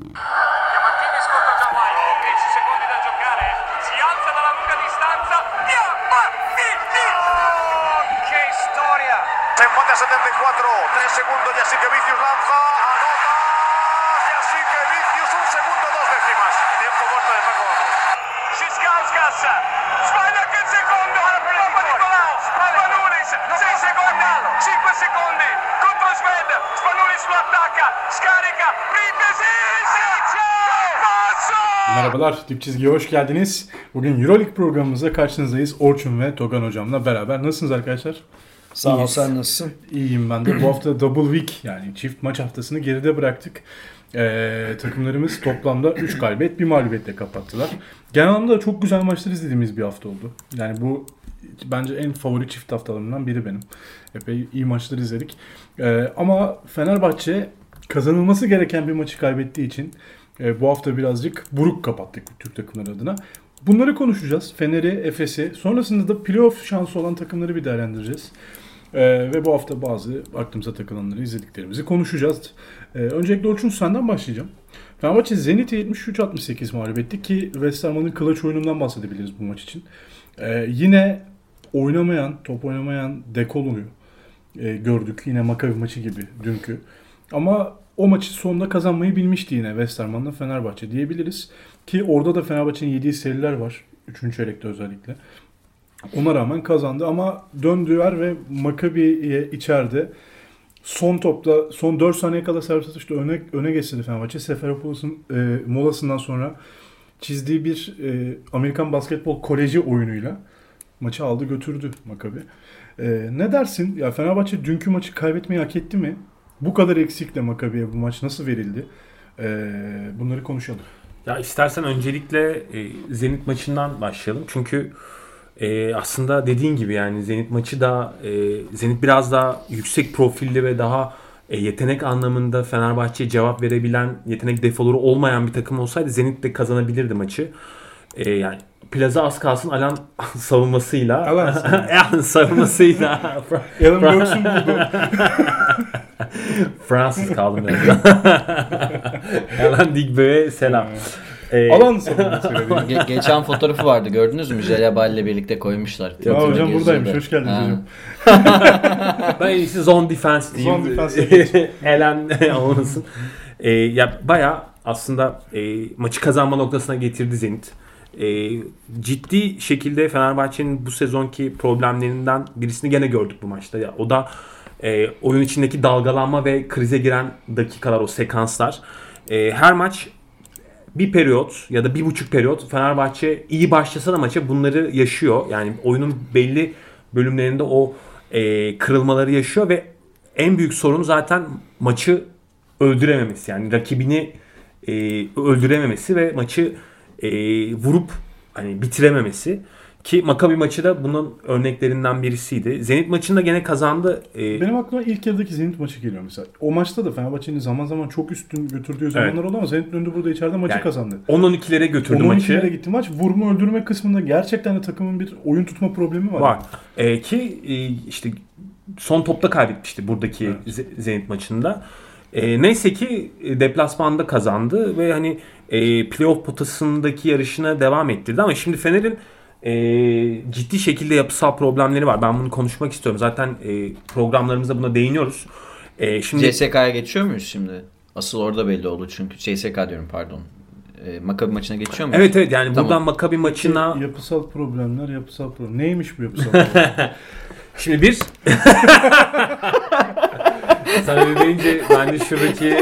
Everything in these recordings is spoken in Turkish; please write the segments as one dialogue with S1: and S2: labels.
S1: Diamantini scorta già White, 10 secondi da giocare, si alza dalla lunga distanza, Diamantini! Oh, che storia!
S2: Se empate a 74, 3 segundos, y así que Vicius lanza, anota, y así que Vicius 1 segundo 2 décimas. Tiempo muerto de Paco Olmos.
S1: Schiskauskas, sbaglia anche il secondo, Papa Nicolau, Spanulis, 6 secondi, 5 secondi, contro Sved, Spanulis lo attacca, scarica, Pripesi,
S3: Merhabalar, Dip Çizgi'ye hoş geldiniz. Bugün Euroleague programımızda karşınızdayız. Orçun ve Togan hocamla beraber. Nasılsınız arkadaşlar?
S4: Sağ ol, sen nasılsın?
S3: İyiyim ben de. Bu hafta double week, yani çift maç haftasını geride bıraktık. Takımlarımız toplamda 3 galibiyet, 1 mağlubiyetle kapattılar. Genel anlamda çok güzel maçlar izlediğimiz bir hafta oldu. Yani bu bence en favori çift haftalarımdan biri benim. Epey iyi maçlar izledik. Ama Fenerbahçe kazanılması gereken bir maçı kaybettiği için bu hafta birazcık buruk kapattık Türk takımları adına. Bunları konuşacağız. Fener'i, Efes'i, sonrasında da playoff şansı olan takımları bir değerlendireceğiz. Ve bu hafta bazı aklımıza takılanları, izlediklerimizi konuşacağız. Öncelikle Orçun senden başlayacağım. Fenerbahçe Zenit'i 73-68 mağlup etti ki Westerman'ın clutch oyunundan bahsedebiliriz bu maç için. Yine top oynamayan Dekolo'yu gördük. Yine Maccabi maçı gibi dünkü. Ama o maçı sonunda kazanmayı bilmişti yine Westerman'la Fenerbahçe diyebiliriz. Ki orada da Fenerbahçe'nin yediği seriler var. 3. çeyrekte özellikle. Ona rağmen kazandı ama döndüler ve Maccabi'ye içeride son topta son 4 saniye kala servis atışta öne geçti Fenerbahçe. Seferopoulos'un molasından sonra çizdiği bir Amerikan basketbol koleji oyunuyla maçı aldı götürdü Maccabi. Ne dersin? Ya Fenerbahçe dünkü maçı kaybetmeyi hak etti mi? Bu kadar eksikle Maccabi'ye bu maç nasıl verildi? Bunları konuşalım.
S5: Ya istersen öncelikle Zenit maçından başlayalım. Çünkü aslında dediğin gibi yani Zenit maçı da Zenit biraz daha yüksek profilli ve daha yetenek anlamında Fenerbahçe'ye cevap verebilen, yetenek defoları olmayan bir takım olsaydı Zenit de kazanabilirdi maçı. Yani plaza az kalsın Alan savunmasıyla Alan savunmasıyla
S3: Alan Brooks'un buldu.
S5: Fransız kaldım ben. Alan Digbe'ye selam.
S3: Alan savunmasıyla.
S4: Geçen fotoğrafı vardı, gördünüz mü? Jalabal ile birlikte koymuşlar.
S3: Ya hocam buradaymış, hoş geldiniz hocam.
S5: Ben en iyisi zone defense diyeyim.
S3: Zone defense
S5: Alan olmasın. Ya bayağı aslında maçı kazanma noktasına getirdi Zenit. Ciddi şekilde Fenerbahçe'nin bu sezonki problemlerinden birisini gene gördük bu maçta. Ya, o da oyun içindeki dalgalanma ve krize giren dakikalar, o sekanslar. Her maç bir periyot ya da 1,5 periyot Fenerbahçe iyi başlasa da maça bunları yaşıyor. Yani oyunun belli bölümlerinde o kırılmaları yaşıyor ve en büyük sorun zaten maçı öldürememesi. Yani rakibini öldürememesi ve maçı vurup hani bitirememesi. Ki Maccabi maçı da bunun örneklerinden birisiydi. Zenit maçında gene kazandı.
S3: Benim aklıma ilk yarıdaki Zenit maçı geliyor mesela. O maçta da Fenerbahçe'nin zaman zaman çok üstün götürdüğü zamanlar oldu ama Zenit döndü burada içeride maçı yani kazandı.
S5: 10-12'lere götürdü maçı.
S3: 10-12'lere gitti maç. Vurma öldürme kısmında gerçekten de takımın bir oyun tutma problemi var.
S5: Ki işte son topta kaybetmişti buradaki Zenit maçında. Neyse ki deplasmanda kazandı ve hani playoff potasındaki yarışına devam ettirdi ama şimdi Fener'in ciddi şekilde yapısal problemleri var. Ben bunu konuşmak istiyorum. Zaten programlarımızda buna değiniyoruz.
S4: Şimdi CSK'ya geçiyor muyuz şimdi? Asıl orada belli oldu çünkü. CSK diyorum, pardon. Maccabi maçına geçiyor muyuz?
S5: Evet yani tamam. Buradan Maccabi maçına...
S3: Yapısal problemler. Neymiş bu yapısal problemler?
S5: Şimdi bir... Sen öyle deyince ben de şuradaki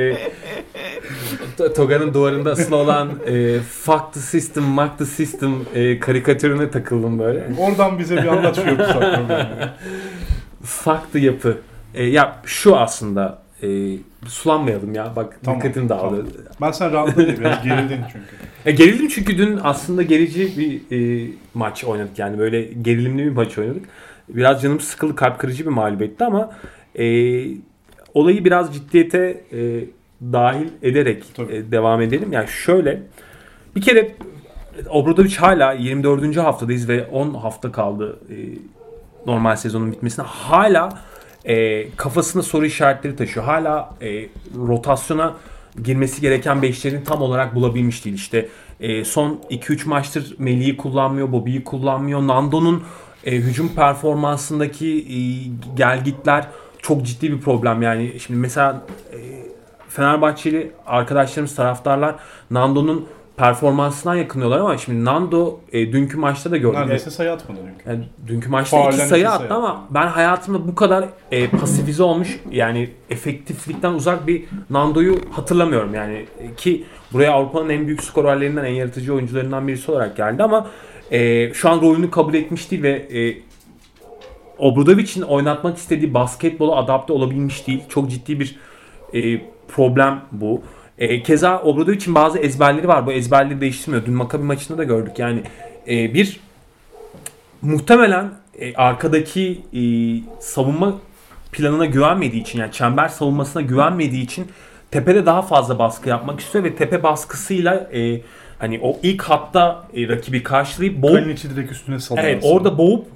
S5: Toga'nın duvarında asılı olan fuck the system, mark the system karikatürüne takıldım böyle.
S3: Oradan bize bir anlat şu yapısal problemleri.
S5: Fuck the yapı. Ya şu aslında sulanmayalım ya, bak tamam, dikkatim dağıldı. Tamam.
S3: Ben sen rahatladın biraz, gerildin çünkü.
S5: Gerildim çünkü dün aslında gerici bir maç oynadık, yani böyle gerilimli bir maç oynadık. Biraz canım sıkıldı, kalp kırıcı bir mağlubiyetti ama olayı biraz ciddiyete dahil ederek devam edelim. Yani şöyle, bir kere Obradovic hala 24. haftadayız ve 10 hafta kaldı normal sezonun bitmesine. Hala kafasında soru işaretleri taşıyor. Hala rotasyona girmesi gereken beşlerini tam olarak bulabilmiş değil. İşte son 2-3 maçtır Melih'i kullanmıyor, Bobby'yi kullanmıyor. Nando'nun hücum performansındaki gelgitler çok ciddi bir problem. Yani şimdi mesela Fenerbahçeli arkadaşlarımız, taraftarlar Nando'nun performansından yakınıyorlar ama şimdi Nando dünkü maçta da gördük.
S3: Neredeyse sayı atmadı dünkü.
S5: Yani dünkü maçta
S3: Faulen
S5: 2 sayı
S3: iki
S5: attı
S3: sayı
S5: ama ben hayatımda bu kadar pasifize olmuş, yani efektiflikten uzak bir Nando'yu hatırlamıyorum. Yani ki buraya Avrupa'nın en büyük skorerlerinden, en yaratıcı oyuncularından birisi olarak geldi ama şu an rolünü kabul etmiş değil ve Obradovic'in oynatmak istediği basketbola adapte olabilmiş değil. Çok ciddi bir problem bu. Keza Obradovic'in bazı ezberleri var. Bu ezberleri değiştirmiyor. Dün Maccabi maçında da gördük. Yani bir muhtemelen arkadaki savunma planına güvenmediği için, yani çember savunmasına güvenmediği için tepede daha fazla baskı yapmak istiyor ve tepe baskısıyla hani o ilk hatta rakibi karşılayıp boğup,
S3: Kalinic'i direkt üstüne salıyor.
S5: evet,
S3: aslında.
S5: orada boğup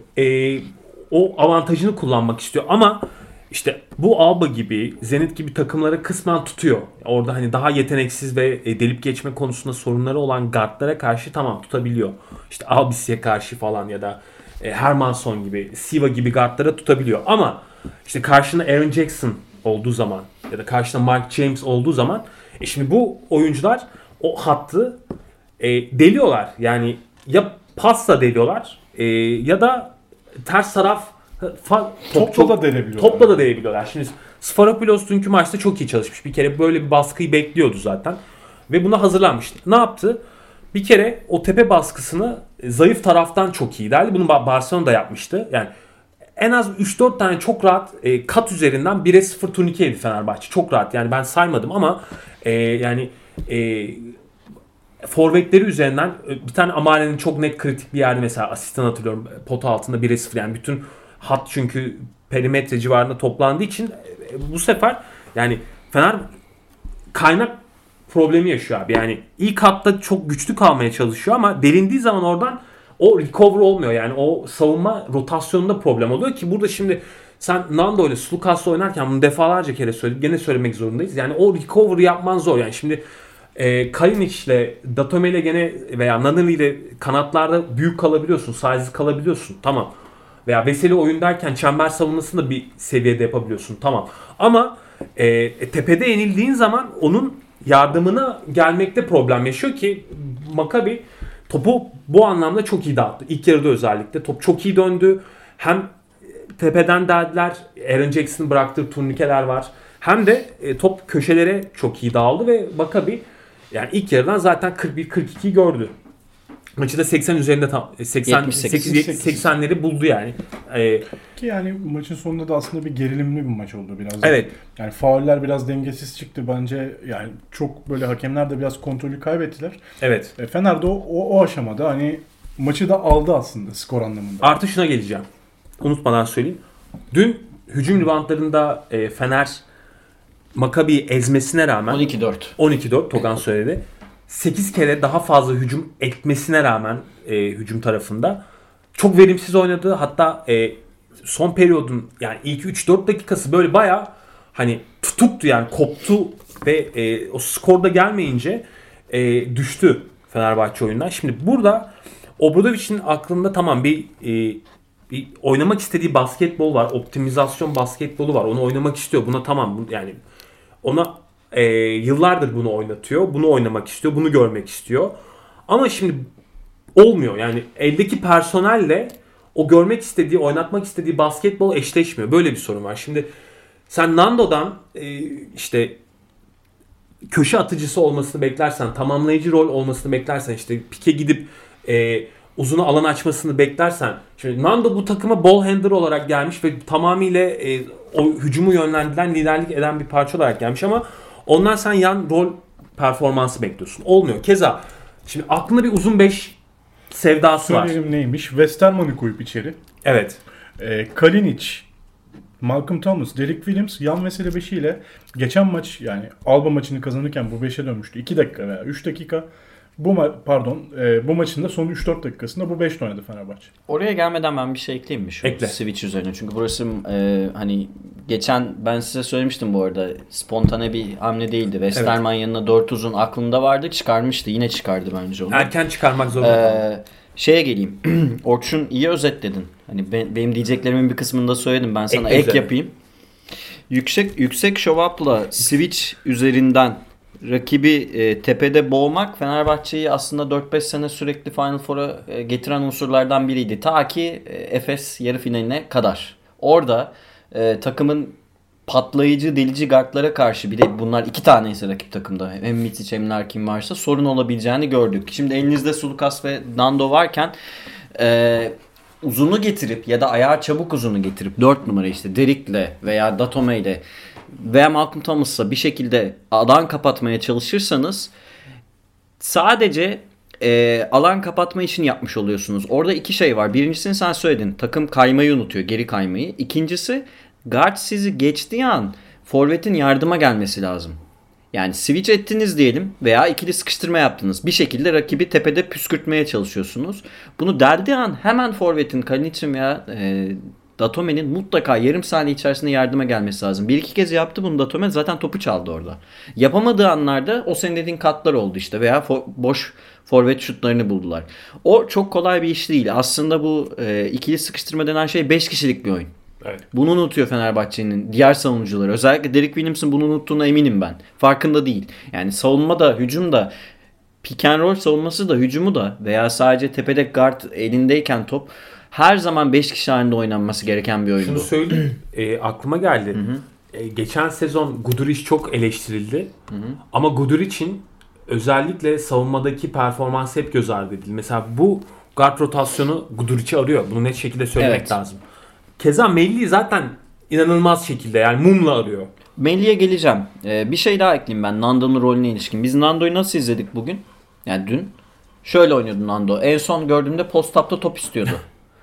S5: o avantajını kullanmak istiyor ama işte bu Alba gibi, Zenit gibi takımlara kısmen tutuyor. Orada hani daha yeteneksiz ve delip geçme konusunda sorunları olan guardlara karşı tamam tutabiliyor. İşte Albis'e karşı falan ya da Hermanson gibi, Siva gibi guardlara tutabiliyor. Ama işte karşında Aaron Jackson olduğu zaman ya da karşında Mike James olduğu zaman şimdi bu oyuncular o hattı deliyorlar. Yani ya pasla deliyorlar ya da ters taraf
S3: Topla da delebiliyorlar.
S5: Topla da delebiliyorlar. Şimdi Sfaropoulos dünkü maçta çok iyi çalışmış. Bir kere böyle bir baskıyı bekliyordu zaten. Ve buna hazırlanmıştı. Ne yaptı? Bir kere o tepe baskısını zayıf taraftan çok iyi derdi. Bunu Barcelona da yapmıştı. Yani en az 3-4 tane çok rahat kat üzerinden 1'e 0 turnike yedi Fenerbahçe. Çok rahat. Yani ben saymadım ama yani forvetleri üzerinden bir tane Amare'nin çok net kritik bir yerde mesela asistan hatırlıyorum. Pota altında 1'e 0 yani bütün hat çünkü perimetre civarında toplandığı için bu sefer yani Fener kaynak problemi yaşıyor abi. Yani ilk hatta çok güçlü kalmaya çalışıyor ama delindiği zaman oradan o recover olmuyor. Yani o savunma rotasyonunda problem oluyor ki burada şimdi sen Nando ile Sulukas'la oynarken bunu defalarca kere söyledik. Gene söylemek zorundayız. Yani o recover'ı yapman zor. Yani şimdi Kalinic ile Datome ile gene veya Naneli ile kanatlarda büyük kalabiliyorsun. Size kalabiliyorsun. Tamam. Veya Veseli oyundayken çember savunmasını da bir seviyede yapabiliyorsun. Tamam. Ama tepede yenildiğin zaman onun yardımına gelmekte problem yaşıyor ki Maccabi topu bu anlamda çok iyi dağıttı. İlk yarıda özellikle top çok iyi döndü. Hem tepeden deldiler. Aaron Jackson'ın bıraktığı turnikeler var. Hem de top köşelere çok iyi dağıldı ve Maccabi yani ilk yarıdan zaten 41-42 gördü. Maçı da 80 üzerinde 80'leri buldu yani.
S3: Ki yani maçın sonunda da aslında bir gerilimli bir maç oldu biraz.
S5: Evet.
S3: Yani fauller biraz dengesiz çıktı bence. Yani çok böyle hakemler de biraz kontrolü kaybettiler.
S5: Evet.
S3: Fener de o aşamada hani maçı da aldı aslında skor anlamında.
S5: Artı şuna geleceğim. Unutmadan söyleyeyim. Dün hücum ribantlarında Fener Maccabi'yi ezmesine rağmen 12-4 Togan söyledi. 8 kere daha fazla hücum etmesine rağmen hücum tarafında çok verimsiz oynadı. Hatta son periyodun yani ilk 3-4 dakikası böyle bayağı hani tutuktu yani koptu ve o skorda gelmeyince düştü Fenerbahçe oyundan. Şimdi burada Obradovic'in aklında tamam bir oynamak istediği basketbol var. Optimizasyon basketbolu var. Onu oynamak istiyor. Buna tamam yani ona yıllardır bunu oynatıyor. Bunu oynamak istiyor. Bunu görmek istiyor. Ama şimdi olmuyor. Yani eldeki personelle o görmek istediği, oynatmak istediği basketbol eşleşmiyor. Böyle bir sorun var. Şimdi sen Nando'dan işte köşe atıcısı olmasını beklersen, tamamlayıcı rol olmasını beklersen, işte pike gidip uzunu alan açmasını beklersen. Şimdi Nando bu takıma ball handler olarak gelmiş ve tamamıyla o hücumu yönlendiren, liderlik eden bir parça olarak gelmiş ama ondan sen yan rol performansı bekliyorsun. Olmuyor. Keza şimdi aklında bir uzun 5 sevdası var.
S3: Söyleyelim neymiş? Westerman'ı koyup içeri.
S5: Evet.
S3: Kalinic, Malcolm Thomas, Derek Williams yan mesele 5'i ile geçen maç yani Alba maçını kazanırken bu 5'e dönmüştü. 2 dakika veya 3 dakika Bu maçın da son 3-4 dakikasında bu 5 oynadı Fenerbahçe.
S4: Oraya gelmeden ben bir şey ekleyeyim mi? Şu
S5: Ekle.
S4: Switch üzerine. Çünkü burası hani geçen ben size söylemiştim bu arada. Spontane bir hamle değildi. Westerman yanına 4 uzun aklımda vardı. Çıkarmıştı. Yine çıkardı bence onu.
S5: Erken çıkarmak zorunda.
S4: Şeye geleyim. Orçun iyi özetledin. Hani benim diyeceklerimin bir kısmını da söyledim. Ben sana
S5: Ekle
S4: ek yapayım. Yüksek show up'la switch üzerinden rakibi tepede boğmak Fenerbahçe'yi aslında 4-5 sene sürekli Final Four'a getiren unsurlardan biriydi. Ta ki Efes yarı finaline kadar. Orada takımın patlayıcı, delici guardlara karşı, bir de bunlar 2 taneyse rakip takımda, hem Mitic hem Larkin varsa sorun olabileceğini gördük. Şimdi elinizde Sulukas ve Nando varken uzunu getirip ya da ayağı çabuk uzunu getirip 4 numara işte Derrick'le veya Datome'yle veya Malcolm Thomas'la bir şekilde alan kapatmaya çalışırsanız sadece alan kapatma için yapmış oluyorsunuz. Orada 2 şey var. Birincisini sen söyledin. Takım kaymayı unutuyor. Geri kaymayı. İkincisi guard sizi geçtiği an forvetin yardıma gelmesi lazım. Yani switch ettiniz diyelim veya ikili sıkıştırma yaptınız. Bir şekilde rakibi tepede püskürtmeye çalışıyorsunuz. Bunu deldiği an hemen forvetin, Kalinic'in veya Datome'nin mutlaka yarım saniye içerisinde yardıma gelmesi lazım. 1-2 kez yaptı bunu Datome, zaten topu çaldı orada. Yapamadığı anlarda o senin dediğin katlar oldu işte veya boş forvet şutlarını buldular. O çok kolay bir iş değil. Aslında bu ikili sıkıştırma denen şey 5 kişilik bir oyun.
S5: Evet.
S4: Bunu unutuyor Fenerbahçe'nin diğer savunucuları. Özellikle Derek Williams'ın bunu unuttuğuna eminim ben. Farkında değil. Yani savunma da, hücum da, pick and roll savunması da, hücumu da veya sadece tepede guard elindeyken top her zaman 5 kişi halinde oynanması gereken bir oyundu.
S5: Şunu söyleyeyim. Aklıma geldi. Geçen sezon Guduric çok eleştirildi. Ama Guduric'in özellikle savunmadaki performansı hep göz ardı edildi. Mesela bu guard rotasyonu Guduric'i arıyor. Bunu net şekilde söylemek lazım. Keza Melli zaten inanılmaz şekilde, yani mumla arıyor.
S4: Melli'ye geleceğim. Bir şey daha ekleyeyim ben Nando'nun rolüne ilişkin. Biz Nando'yu nasıl izledik bugün? Yani dün. Şöyle oynuyordu Nando. En son gördüğümde post-up'ta top istiyordu.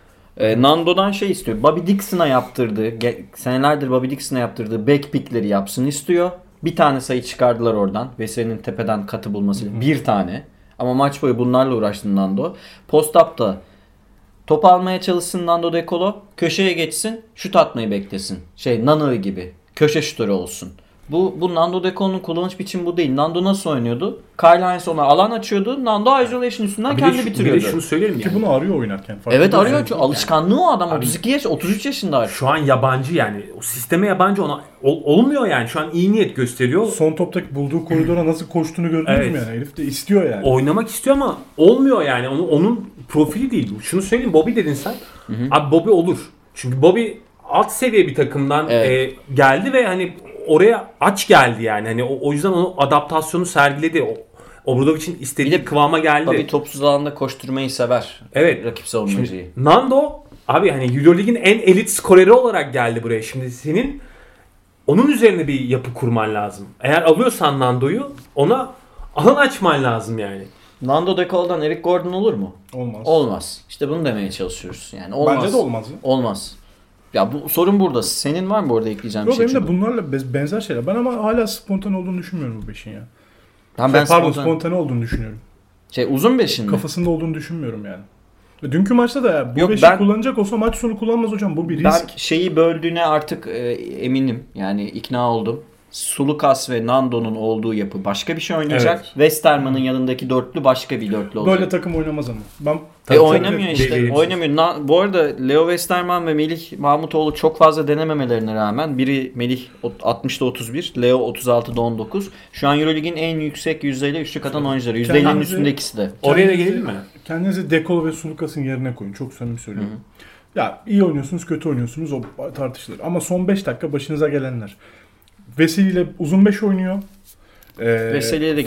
S4: Nando'dan şey istiyor. Bobby Dixon'a yaptırdığı, senelerdir Bobby Dixon'a yaptırdığı back pick'leri yapsın istiyor. Bir tane sayı çıkardılar oradan. Veseli'nin tepeden katı bulmasıyla. Bir tane. Ama maç boyu bunlarla uğraştı Nando. Post-up'ta top almaya çalışsın Nando De Colo. Köşeye geçsin. Şut atmayı beklesin. Nanı gibi. Köşe şutörü olsun. Bu Nando De Colo'nun kullanış biçimi bu değil. Nando nasıl oynuyordu? Kyle Hines ona alan açıyordu. Nando isolation üstünden kendi bitiriyordu.
S5: Bir de şunu söyleyelim
S3: Ki bunu arıyor oynarken.
S4: Evet arıyor çünkü alışkanlığı o adam. 33 yaşında.
S5: Şu an yabancı, yani o sisteme yabancı, ona olmuyor yani. Şu an iyi niyet gösteriyor.
S3: Son toptaki bulduğu koridora nasıl koştuğunu gördünüz mü yani? Herif de istiyor yani.
S5: Oynamak istiyor ama olmuyor yani. Onun profili değil. Şunu söyleyeyim, Bobby dedin sen. Abi Bobby olur. Çünkü Bobby alt seviye bir takımdan geldi ve hani oraya aç geldi yani. Hani o yüzden onu adaptasyonu sergiledi. Obradovic'in istediği kıvama geldi.
S4: Tabii topsuz alanda koşturmayı sever.
S5: Evet.
S4: Rakip savunmacıyı.
S5: Nando abi hani Euroleague'in en elit skoreri olarak geldi buraya. Şimdi senin onun üzerine bir yapı kurman lazım. Eğer alıyorsan Nando'yu ona alan açman lazım yani.
S4: Nando De Colo'dan Eric Gordon olur mu?
S3: Olmaz.
S4: Olmaz. İşte bunu demeye çalışıyoruz. Yani olmaz.
S3: Bence de olmaz.
S4: Olmaz. Ya bu sorun burada. Senin var mı orada ekleyeceğim bir şey?
S3: Benim de bunlarla benzer şeyler. Ben ama hala spontane olduğunu düşünmüyorum bu beşin ya.
S4: Ben
S3: spontane olduğunu düşünüyorum.
S4: Uzun beşin mi?
S3: Kafasında olduğunu düşünmüyorum yani. Dünkü maçta da ya, bu beşi kullanacak olsa maç sonu kullanmaz hocam. Bu bir risk.
S4: Ben şeyi böldüğüne artık eminim. Yani ikna oldum. Sulukas ve Nando'nun olduğu yapı başka bir şey oynayacak.
S5: Evet.
S4: Westerman'ın yanındaki dörtlü başka bir dörtlü olacak.
S3: Böyle takım oynamaz ama.
S4: Oynamıyor işte. Oynamıyor. Bu arada Leo Westerman ve Melih Mahmutoğlu çok fazla denememelerine rağmen biri Melih 60'da 31, Leo 36'da 19. Şu an EuroLeague'in en yüksek yüzdeyle üçlük atan oyuncuları. %50'nin üstünde ikisi de.
S5: Oraya da gelelim mi?
S3: Kendinizi De Colo ve Sulukas'ın yerine koyun. Çok samimi söylüyorum. Ya iyi oynuyorsunuz, kötü oynuyorsunuz, o tartışılır. Ama son 5 dakika başınıza gelenler. Veseli ile uzun 5 oynuyor.
S4: Veseli'ye de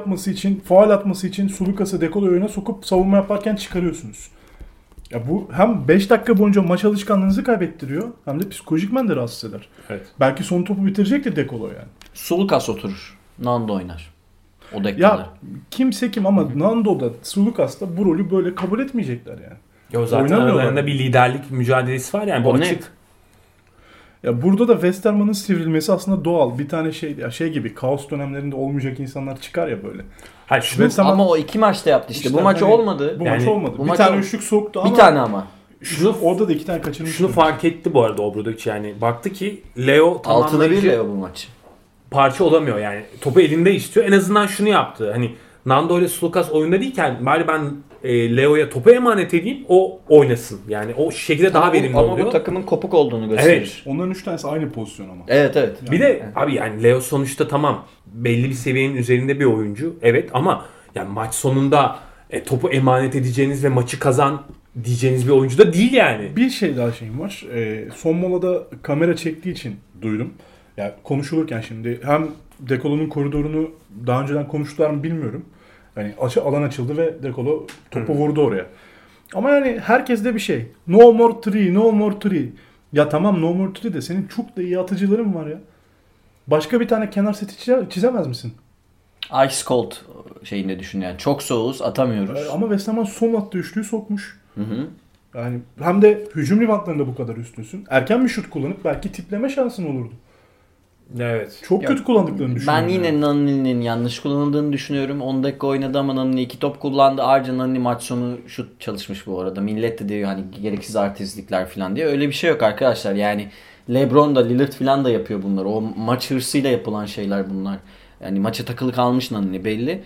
S3: faul atması için Sulukas'ı De Colo'yu oyuna sokup savunma yaparken çıkarıyorsunuz. Ya bu hem 5 dakika boyunca maç alışkanlığınızı kaybettiriyor hem de psikolojikmen de rahatsız eder.
S5: Evet.
S3: Belki son topu bitirecektir De Colo yani.
S4: Sulukas oturur. Nando oynar. O dakikalar.
S3: Ya kimse kim ama Nando'da, Sulukas'ta bu rolü böyle kabul etmeyecekler yani.
S5: Yo zaten aralarında bir liderlik mücadelesi var yani, bu açık.
S3: Ya burada da Westerman'ın sivrilmesi aslında doğal. Bir tane şey gibi kaos dönemlerinde olmayacak insanlar çıkar ya böyle.
S5: Hayır şunu
S3: Westerman-
S4: Ama o 2 maçta yaptı işte. Bu maç
S3: hani
S4: olmadı.
S3: Bu
S5: Yani
S3: maç olmadı.
S4: bu
S3: Bir
S4: maç
S3: tane
S4: olmadı.
S3: üçlük soktu ama
S4: Bir tane ama.
S3: orada da 2 tane kaçırmış.
S5: şunu fark etti bu arada Obradovic, yani baktı ki Leo
S4: 6'da 1
S5: tamamlayıcı
S4: Leo bu maç.
S5: parça olamıyor yani. Topu elinde istiyor. En azından şunu yaptı. Hani Nando ile Sulukas oyunda değilken bari ben Leo'ya topu emanet edeyim, o oynasın. Yani o şekilde daha verimli
S4: ama
S5: oluyor.
S4: bu takımın kopuk olduğunu gösterir.
S5: Evet.
S3: Onların 3 tanesi aynı pozisyon ama.
S4: Evet.
S5: Bir de abi yani Leo sonuçta tamam belli bir seviyenin üzerinde bir oyuncu. Evet ama yani maç sonunda topu emanet edeceğiniz ve maçı kazan diyeceğiniz bir oyuncu da değil yani.
S3: Bir şey daha şeyim var. Son molada kamera çektiği için duydum. Yani konuşulurken şimdi hem Dekolo'nun koridorunu daha önceden konuştular mı bilmiyorum. Hani alan açıldı ve Dekolo topu vurdu oraya. Ama yani herkeste bir şey. No more three, no more three. Ya tamam no more three de senin çok da iyi atıcıların var ya. Başka bir tane kenar seti çizemez misin?
S4: Ice Cold şeyinde düşün yani. Çok soğuz, atamıyoruz.
S3: Ama West Ham'ın son attığı üçlüyü sokmuş.
S4: Hı.
S3: Yani hem de hücum reboundlarında bu kadar üstünsün. Erken bir şut kullanıp belki tipleme şansın olurdu.
S5: Evet.
S3: Çok kötü kullandıklarını düşünüyorum.
S4: Ben yine
S3: yani.
S4: Nani'nin yanlış kullanıldığını düşünüyorum. 10 dakika oynadı ama Nani 2 top kullandı. Ayrıca Nani maç sonu şut çalışmış bu arada. Millet de diyor hani gereksiz artistlikler falan diye. Öyle bir şey yok arkadaşlar. Yani LeBron da Lillard falan da yapıyor bunları. O maç hırsıyla yapılan şeyler bunlar. Yani maça takılı kalmış Nani belli.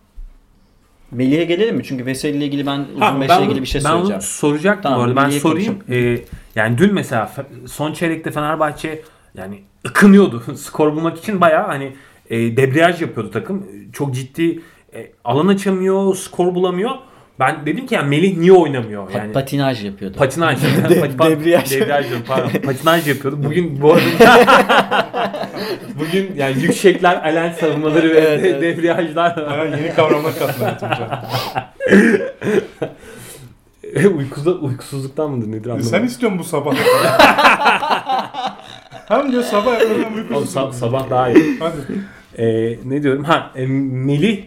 S4: Melih'e gelelim mi? Çünkü Veseli ile ilgili ben uzun beşle ilgili bir şey
S5: Ben
S4: söyleyeceğim.
S5: onu soracaktım
S4: Tamam,
S5: bu arada. Ben
S4: Melih'e
S5: sorayım. Yani dün mesela son çeyrekte Fenerbahçe yani ıkınıyordu. Skor bulmak için bayağı hani debriyaj yapıyordu takım. Çok ciddi alan açamıyor, skor bulamıyor. Ben dedim ki yani Melih niye oynamıyor? Yani
S4: Patinaj yapıyordu.
S5: patinaj.
S4: Debriyaj.
S5: Debriyaj diyorum, pardon. Patinaj yapıyordu. Bugün bu arada bugün yani yüksekler, alen savunmaları ve
S4: Evet.
S5: debriyajlar.
S3: Yeni kavramlar katlanıyor.
S5: Uykusuzluktan mıdır nedir anlamadım.
S3: Sen istiyorsun bu sabah. Hem diyor sabah yapıyorum hem
S5: Oğlum,
S3: uykusuz.
S5: sabah daha iyi.
S3: Hadi.
S5: Ne diyorum? Melih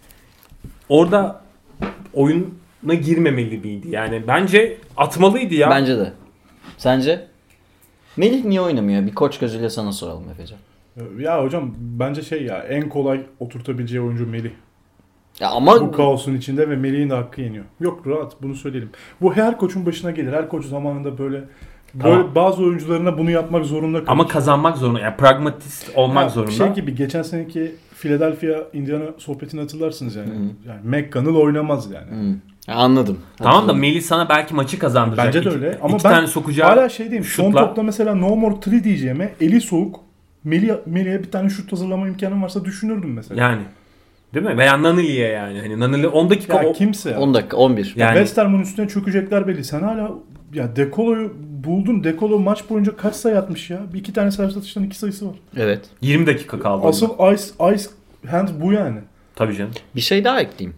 S5: orada oyuna girmemeli miydi? Yani bence atmalıydı ya.
S4: Bence de. Sence? Melih niye oynamıyor? Bir koç gözüyle sana soralım Efecan.
S3: Ya hocam bence ya en kolay oturtabileceği oyuncu Melih.
S4: Ya ama
S3: Bu kaosun içinde ve Melih'in de hakkı yeniyor. Yok rahat bunu söyleyelim. Bu her koçun başına gelir. Her koç zamanında böyle
S5: Tamam.
S3: bazı oyuncularına bunu yapmak zorunda kalır.
S5: Ama kazanmak zorunda. Yani pragmatist olmak zorunda.
S3: Şey gibi geçen seneki Philadelphia Indiana sohbetini hatırlarsınız yani. Yani McConnell oynamaz yani.
S4: anladım.
S5: Tamam da Melih sana belki maçı kazandıracak.
S3: Bence de öyle. Ama
S5: iki
S3: ben
S5: tane sokacağı
S3: hala diyeyim. Son
S5: şutla.
S3: topta mesela no more three diyeceğime eli soğuk Melih'e bir tane şut hazırlama imkanım varsa düşünürdüm mesela.
S5: Yani. Değil mi? Veya Nanili'ye yani. Hani Nanili 10 dakika
S3: Ya kimse ya.
S4: 10 dakika 11.
S5: Yani-
S3: Westerman'ın üstüne çökecekler belli. Sen hala ya Dekolo'yu buldun. Dekolo maç boyunca kaç sayı atmış ya? Bir iki tane servis atıştan 2 sayısı var.
S4: Evet.
S5: 20 dakika kaldı.
S3: Asıl ice hand bu yani.
S5: Tabii canım.
S4: Bir şey daha ekleyeyim.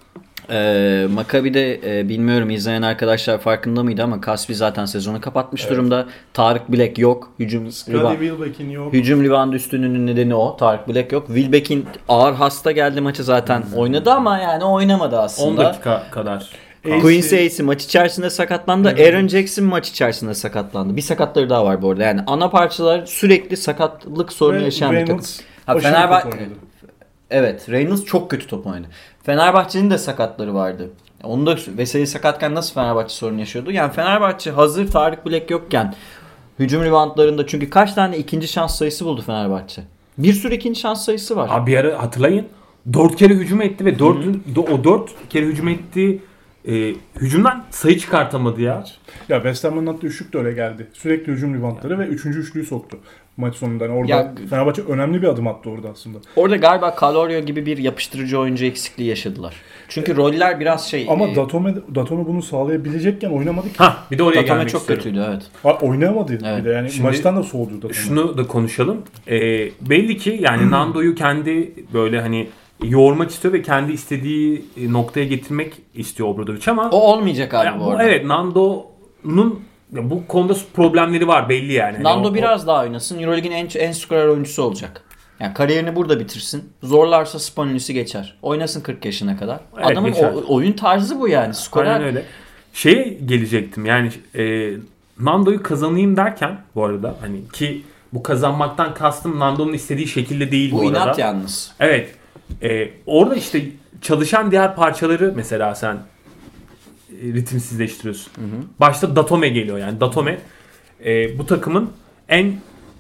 S4: Maccabi'de bilmiyorum izleyen arkadaşlar farkında mıydı ama Kaspi zaten sezonu kapatmış durumda. Tarık Bilek yok.
S3: Scottie Wilbeck'in yok.
S4: Hücum rebound üstünlüğünün nedeni o. Tarık Bilek yok. Wilbeck'in ağır hasta geldi maçı zaten oynadı ama yani oynamadı
S5: 10
S4: aslında.
S5: dakika kadar.
S4: Quincy Ace maç içerisinde sakatlandı. Aaron Jackson maç içerisinde sakatlandı. Bir sakatları daha var bu arada. Yani ana parçalar sürekli sakatlık sorunu
S3: Ve
S4: yaşayan bir takım.
S3: Reynolds
S4: Ha,
S3: aşırı
S4: Fenerbahçe
S3: kötü oynadı.
S4: Evet, Reynolds çok kötü top oynadı. Fenerbahçe'nin de sakatları vardı. Onu da Veseli sakatken nasıl Fenerbahçe sorun yaşıyordu? Yani Fenerbahçe hazır Tarık Bilek yokken hücum reboundlarında çünkü kaç tane ikinci şans sayısı buldu Fenerbahçe? Bir sürü ikinci şans sayısı var.
S5: Abi bir ara hatırlayın. 4 kere hücum etti ve o 4 kere hücum ettiği hücumdan sayı çıkartamadı ya.
S3: Ya Westerman'ın attığı üçlük de öyle geldi. Sürekli hücum reboundları ve 3. üçlüyü soktu maç sonunda. Yani orada
S4: Ya-
S3: Fenerbahçe önemli bir adım attı orada aslında.
S4: Orada galiba Calorio gibi bir yapıştırıcı oyuncu eksikliği yaşadılar. Çünkü roller biraz şey...
S3: Ama Datome bunu sağlayabilecekken oynamadı ki.
S5: Bir de oraya
S4: Datome
S5: gelmek
S4: çok
S5: istiyorum.
S4: kötüydü evet.
S3: Oynayamadı
S4: Evet.
S3: bir de yani
S5: Şimdi
S3: maçtan da soğudu Datome.
S5: Şunu da konuşalım. Belli ki yani Nando'yu kendi böyle hani yormak istiyor ve kendi istediği noktaya getirmek istiyor Obradovic ama
S4: O olmayacak abi
S5: ya
S4: bu arada.
S5: evet Nando'nun ya bu konuda problemleri var belli yani. Hani
S4: Nando biraz daha oynasın. Euroleague'in en skorer oyuncusu olacak. Yani kariyerini burada bitirsin. Zorlarsa Spanulis'i geçer. Oynasın 40 yaşına kadar.
S5: Evet,
S4: Adamın
S5: geçer.
S4: oyun tarzı bu yani. Skorer.
S5: Aynen öyle. Şeye gelecektim yani Nando'yu kazanayım derken bu arada hani ki bu kazanmaktan kastım Nando'nun istediği şekilde değil bu arada.
S4: inat yalnız.
S5: Evet. Orada işte çalışan diğer parçaları mesela sen ritimsizleştiriyorsun. Başta Datome geliyor yani. Datome bu takımın en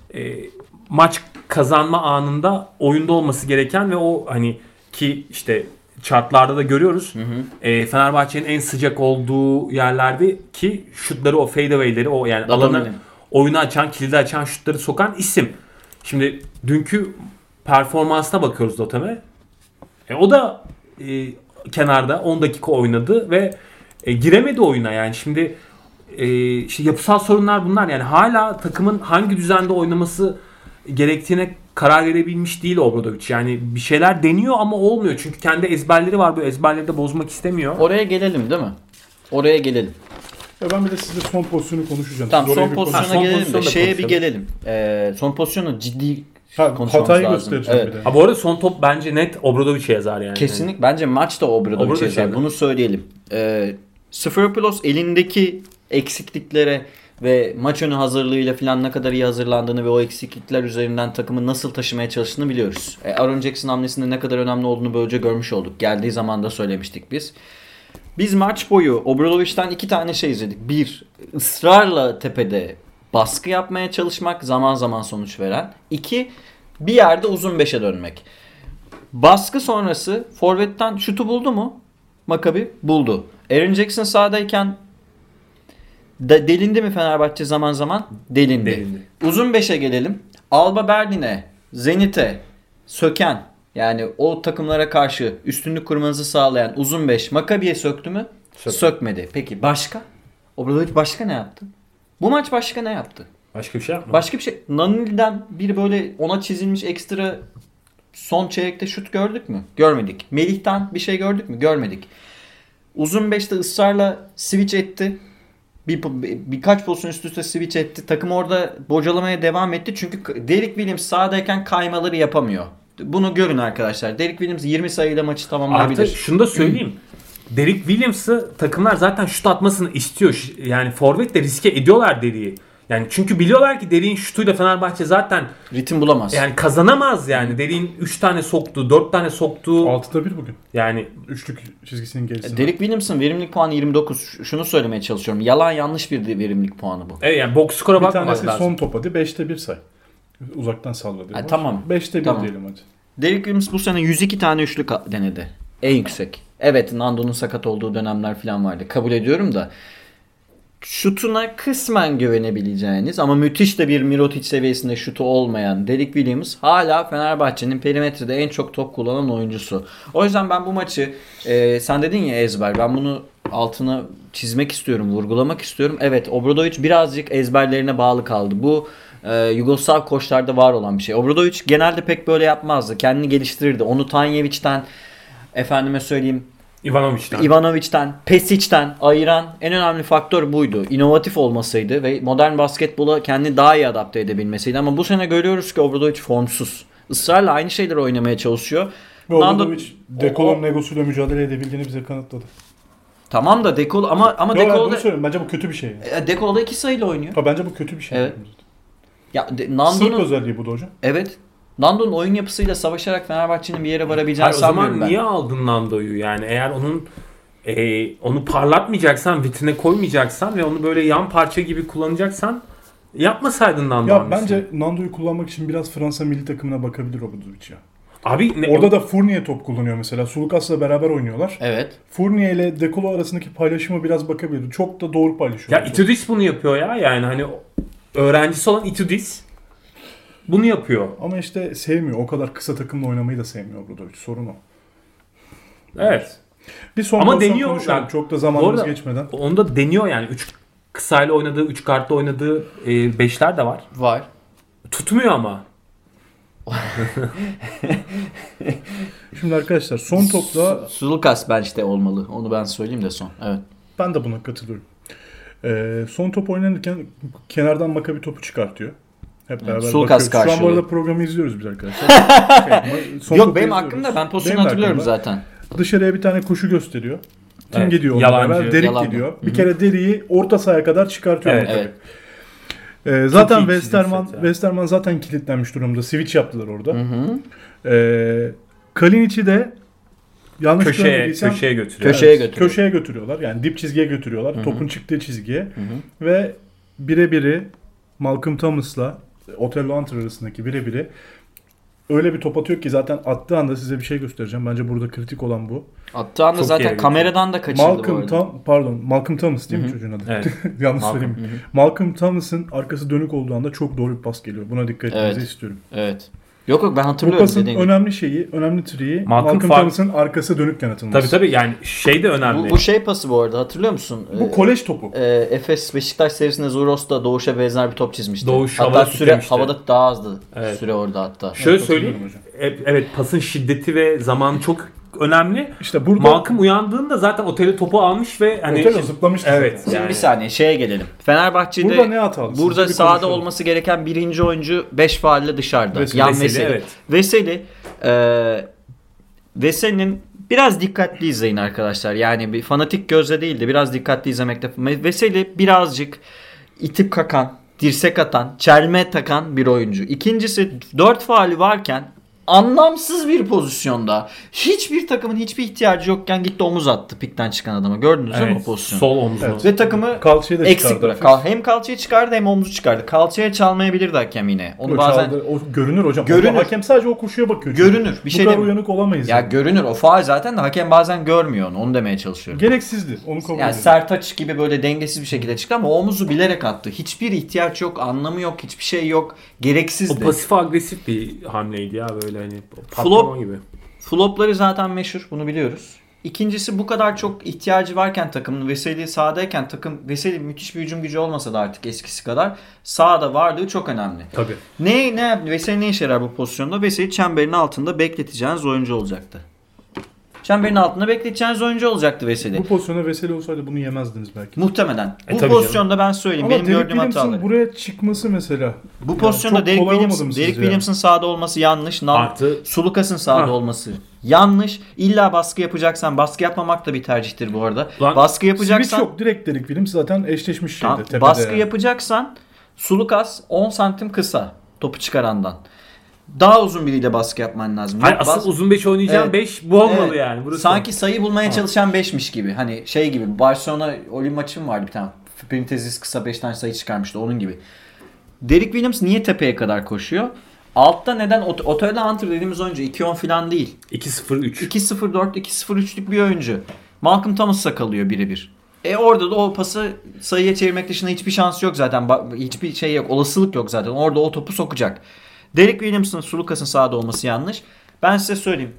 S5: maç kazanma anında oyunda olması gereken ve o hani ki işte chartlarda da görüyoruz. Fenerbahçe'nin en sıcak olduğu yerlerde ki şutları o fadeaway'leri o yani alanı oyunu açan, kilidi açan şutları sokan isim. Şimdi dünkü performansına bakıyoruz Datome. O da kenarda 10 dakika oynadı ve giremedi oyuna yani. Şimdi işte yapısal sorunlar bunlar yani hala takımın hangi düzende oynaması gerektiğine karar verebilmiş değil Obradovic. Yani bir şeyler deniyor ama olmuyor. Çünkü kendi ezberleri var. Bu ezberleri de bozmak istemiyor.
S4: Oraya gelelim değil mi? Oraya gelelim.
S3: Ya ben bir de size son pozisyonu konuşacağım.
S4: Tamam
S3: Siz oraya
S4: son
S3: bir
S4: pozisyona
S5: son
S4: gelelim de
S5: pozisyonu da
S4: şeye bir
S5: konuşalım.
S4: gelelim. Son pozisyonu ciddi konuşmamız
S3: hatayı
S4: lazım.
S3: göstereceğim
S4: Evet.
S3: bir de.
S5: Ha bu arada son top bence net Obradovic'e yazar yani.
S4: Kesinlikle. Bence maç da Obradovic'e
S5: Obradovic
S4: yazar.
S5: yani.
S4: Bunu söyleyelim. Sfairopoulos elindeki eksikliklere ve maç önü hazırlığıyla falan ne kadar iyi hazırlandığını ve o eksiklikler üzerinden takımı nasıl taşımaya çalıştığını biliyoruz. Aaron Jackson hamlesinde ne kadar önemli olduğunu böylece görmüş olduk. Geldiği zaman da söylemiştik biz. Biz maç boyu Obradovic'ten 2 tane şey izledik. Bir, ısrarla tepede baskı yapmaya çalışmak, zaman zaman sonuç veren. 2, bir yerde uzun 5'e dönmek. Baskı sonrası forvetten şutu buldu mu? Maccabi buldu. Aaron Jackson sahadayken delindi mi Fenerbahçe zaman zaman? Delindi. Uzun 5'e gelelim. Alba Berlin'e, Zenit'e söken yani o takımlara karşı üstünlük kurmanızı sağlayan uzun 5 Maccabi'ye söktü mü? Sökmedi. Peki başka? Obradovic başka ne yaptı? Bu maç başka ne yaptı?
S5: Başka bir şey yapma.
S4: Başka bir şey. Nanili'den bir böyle ona çizilmiş ekstra son çeyrekte şut gördük mü? Görmedik. Melih'ten bir gördük mü? Görmedik. Uzun 5'te ısrarla switch etti. Birkaç pozisyon üst üste switch etti. Takım orada bocalamaya devam etti. Çünkü Derek Williams sahadayken kaymaları yapamıyor. Bunu görün arkadaşlar. Derek Williams 20 sayıyla maçı tamamlayabilir.
S5: Artı şunu da söyleyeyim. Derek Williams'ı takımlar zaten şut atmasını istiyor. Yani forvet de riske ediyorlar Derek'i. Yani çünkü biliyorlar ki Derek'in şutuyla Fenerbahçe zaten
S4: ritim bulamaz.
S5: yani kazanamaz yani. Derek'in 3 tane soktuğu, 4 tane soktuğu
S3: 6'da 1 bugün.
S5: yani
S3: Üçlük çizgisinin gerisinde.
S4: Derek Williams'ın verimlilik puanı 29. Şunu söylemeye çalışıyorum. Yalan yanlış bir verimlilik puanı bu.
S5: evet yani box skora
S3: bir
S5: bakmamak
S3: tanesi
S5: lazım.
S3: son top hadi 5'te 1 say. Uzaktan salladı.
S4: Tamam.
S3: 5'te 1
S4: Tamam.
S3: diyelim hadi.
S4: Derek Williams bu sene 102 tane üçlük denedi. En yüksek. Evet Nando'nun sakat olduğu dönemler falan vardı. Kabul ediyorum da şutuna kısmen güvenebileceğiniz ama müthiş de bir Mirotic seviyesinde şutu olmayan Derek Williams hala Fenerbahçe'nin perimetrede en çok top kullanan oyuncusu. O yüzden ben bu maçı sen dedin ya ezber, ben bunu altına çizmek istiyorum, vurgulamak istiyorum. Evet Obradovic birazcık ezberlerine bağlı kaldı. Bu Yugoslav koçlarda var olan bir şey. Obradovic genelde pek böyle yapmazdı. Kendini geliştirirdi. Onu Tanjevic'ten, efendime söyleyeyim Ivanovic'ten, Pesic'ten ayıran en önemli faktör buydu. İnovatif olmasıydı ve modern basketbola kendini daha iyi adapte edebilmesiydi. Ama bu sene görüyoruz ki Obradovic formsuz. Israrla aynı şeyleri oynamaya çalışıyor.
S3: Ve Obradovic Dekol'un negosuyla mücadele edebildiğini bize kanıtladı.
S4: Tamam da Dekol ama
S3: Yo,
S4: Dekol'da
S3: bunu söylüyorum. Bence bu kötü bir şey.
S4: Dekol'da 2 sayıyla oynuyor.
S3: Ha, bence bu kötü bir şey.
S4: Evet. Ya
S3: Sırf
S4: Nando'nun
S3: özelliği bu da hocam.
S4: evet. Nando'nun oyun yapısıyla savaşarak Fenerbahçe'nin bir yere varabileceğini
S5: Hayır, o zaman
S4: sanmıyorum ben.
S5: niye aldın Nando'yu yani eğer onu parlatmayacaksan, vitrine koymayacaksan ve onu böyle yan parça gibi kullanacaksan yapmasaydın Nando
S3: Ya
S5: hamlesini.
S3: bence Nando'yu kullanmak için biraz Fransa milli takımına bakabilir Obradovic ya.
S5: Abi
S3: Orada da Fournier top kullanıyor mesela. Sulukas'la beraber oynuyorlar.
S4: Evet.
S3: Fournier ile Dekolo arasındaki paylaşıma biraz bakabilir. Çok da doğru paylaşıyor.
S5: ya Itudis bunu yapıyor ya yani hani öğrencisi olan Itudis bunu yapıyor.
S3: Ama işte sevmiyor. O kadar kısa takımla oynamayı da sevmiyor Obradovic. Sorun o.
S5: Evet.
S3: Bir son
S5: Ama
S3: pozisyon
S5: deniyor.
S3: konuşalım.
S5: Yani,
S3: Çok da zamanımız
S5: bu arada
S3: geçmeden.
S5: Onu da deniyor yani. 3 kısayla oynadığı, 3 kartla oynadığı 5'ler de var.
S4: Var.
S5: Tutmuyor ama.
S3: Şimdi arkadaşlar son topla
S4: Sulukas bench'te olmalı. Onu ben söyleyeyim de son. Evet.
S3: ben de buna katılıyorum. Son top oynanırken kenardan Maccabi topu çıkartıyor. Hep beraber
S4: Sulkas
S3: bakıyoruz. Şu an bu
S4: karşılıyor.
S3: arada programı izliyoruz biz arkadaşlar. Son
S4: Yok
S3: topu
S4: benim
S3: izliyoruz.
S4: hakkımda ben pozisyonu
S3: Benim de
S4: hatırlıyorum
S3: hakkımda.
S4: zaten.
S3: Dışarıya bir tane koşu gösteriyor. Kim
S5: Evet,
S3: gidiyor onunla
S5: yalancı,
S3: beraber? Derik
S4: yalan.
S3: gidiyor. Bir kere Derik'i orta sahaya kadar çıkartıyor.
S5: Evet,
S3: tabii.
S4: evet.
S3: Zaten
S5: Çok iyi
S3: Westerman,
S5: çizim set ya.
S3: Westerman zaten kilitlenmiş durumda. Switch yaptılar orada. Kalinic'i de yanlış görmediysem
S5: Köşeye götürüyor.
S3: köşeye götürüyorlar. Yani dip çizgiye götürüyorlar. Topun çıktığı çizgiye. Ve birebiri Malcolm Thomas'la Otello Hunter arasındaki birebiri öyle bir top atıyor ki zaten attığı anda size bir şey göstereceğim. Bence burada kritik olan bu.
S4: Attığı anda
S5: Çok
S4: zaten
S5: iyi
S4: kameradan da kaçırdı bu arada.
S3: Malcolm Thomas değil mi çocuğun adı?
S5: Evet.
S3: Yanlış
S4: Malcolm,
S3: söyleyeyim. Malcolm Thomas'ın arkası dönük olduğu anda çok doğru bir pas geliyor. Buna dikkat etmenizi
S4: Evet.
S3: istiyorum.
S4: Evet. Yok ben
S3: Bu
S4: hatırlıyorum
S3: pasın
S4: dediğin gibi.
S3: önemli triği
S5: Malcolm
S3: Malcolm Thomas'ın arkası dönükken atılması.
S5: Tabii yani şey de önemli.
S4: Bu şey pası bu arada hatırlıyor musun?
S3: Bu kolej topu.
S4: Efes Beşiktaş serisinde Zuros da Doğuş'a benzer bir top çizmişti.
S5: Doğuş
S4: hatta
S5: havada
S4: süre
S5: kitlemişti.
S4: havada daha azdı.
S5: Evet.
S4: Süre orada hatta.
S5: Şöyle
S3: Evet,
S5: söyleyeyim.
S3: hatırlıyorum
S5: Evet, pasın şiddeti ve zamanı çok önemli.
S3: İşte burada
S5: Malcolm uyandığında zaten oteli topu almış ve hani
S3: Otello zıplamıştı
S5: Evet.
S3: zaten.
S4: Şimdi bir saniye şeye gelelim. Fenerbahçe'de
S3: Burada ne hatalı?
S4: burada
S3: Sizce bir
S4: sahada
S3: konuşalım.
S4: olması gereken birinci oyuncu 5 faulle dışarıda.
S3: Veseli.
S4: Yan
S5: Veseli,
S4: Veseli.
S5: evet.
S4: Veseli'nin biraz dikkatli izleyin arkadaşlar. Yani bir fanatik gözle değil de biraz dikkatli izlemekte. Veseli birazcık itip kakan, dirsek atan, çelme takan bir oyuncu. İkincisi 4 faali varken anlamsız bir pozisyonda hiçbir takımın hiçbir ihtiyacı yokken gitti omuz attı pikten çıkan adama. Gördünüz değil mi o
S5: evet,
S4: pozisyonu?
S5: sol omzunu.
S3: Evet.
S4: Ve takımı
S3: Kalçayı da
S4: eksik
S3: çıkardı.
S4: bırak. Hem kalçayı çıkardı hem omuzu çıkardı. Kalçaya çalmayabilirdi hakem yine. Onu
S3: O
S4: bazen
S3: çaldı. O görünür hocam.
S4: Görünür.
S3: Ama hakem sadece o koşuya bakıyor.
S4: Görünür. Bir
S3: Bu
S4: şey
S3: kadar
S4: demiyorum.
S3: uyanık olamayız.
S4: ya
S3: yani.
S4: görünür o faul zaten de hakem bazen görmüyor onu. Onu demeye çalışıyorum.
S3: Gereksizdi. Onu kabul
S4: Yani
S3: ediyorum.
S4: Sertaç gibi böyle dengesiz bir şekilde çıktı ama o omuzu bilerek attı. Hiçbir ihtiyaç yok, anlamı yok, hiçbir şey yok.
S5: O
S4: Gereksizdi.
S5: pasif agresif bir hamleydi ya böyle hani patlama gibi.
S4: Flopları zaten meşhur, bunu biliyoruz. İkincisi bu kadar çok ihtiyacı varken takımın Veseli sahadayken Veseli müthiş bir hücum gücü olmasa da artık eskisi kadar sahada varlığı çok önemli.
S5: Tabii.
S4: Veseli ne işe yarar bu pozisyonda? Veseli çemberin altında bekleteceğiniz oyuncu olacaktı. Çemberin altında bekleteceğiniz oyuncu olacaktı Veseli.
S3: Bu pozisyona Veseli olsaydı bunu yemezdiniz belki.
S4: Muhtemelen. Bu
S5: tabii
S4: pozisyonda ben söyleyeyim.
S3: Ama
S4: Benim
S3: Derek
S4: gördüğüm
S3: Williams'ın
S4: hataları.
S3: buraya çıkması mesela.
S4: Bu pozisyonda
S3: çok
S4: Derek
S3: kolay olmadı mı
S4: Williams'ın
S3: sizce?
S4: sahada olması yanlış.
S5: Artı-
S4: Sulukas'ın sahada
S5: Ha.
S4: olması yanlış. İlla baskı yapacaksan, baskı yapmamak da bir tercihtir bu arada.
S5: Lan,
S4: Baskı
S3: Switch
S4: yapacaksan,
S3: yok. Direkt Derek Williams zaten eşleşmiş şeydi.
S4: tamam,
S3: Tepede
S4: baskı
S3: yani.
S4: yapacaksan Sulukas 10 santim kısa topu çıkarandan. Daha uzun biriyle baskı yapman lazım.
S5: Hayır,
S4: Yok,
S5: asıl uzun 5 oynayacağım
S4: Evet.
S5: 5 bu olmalı
S4: Evet.
S5: yani. Burası.
S4: Sanki sayı bulmaya çalışan 5'miş gibi. Hani şey gibi Barcelona Olim maçı mı vardı bir tane. Printezis kısa 5 tane sayı çıkarmıştı onun gibi. Derek Williams niye tepeye kadar koşuyor? Altta neden Otello Hunter dediğimiz oyuncu 2-10 falan değil.
S5: 2-0-3.
S4: 2-0-4, 2-0-3'lük bir oyuncu. Malcolm Thomas'a kalıyor birebir. Orada da o pası sayıya çevirmek dışında hiçbir şansı yok zaten. Hiçbir şey yok. Olasılık yok zaten. Orada o topu sokacak. Derek Williams'ın Sulukas'ın sahada olması yanlış. Ben size söyleyeyim.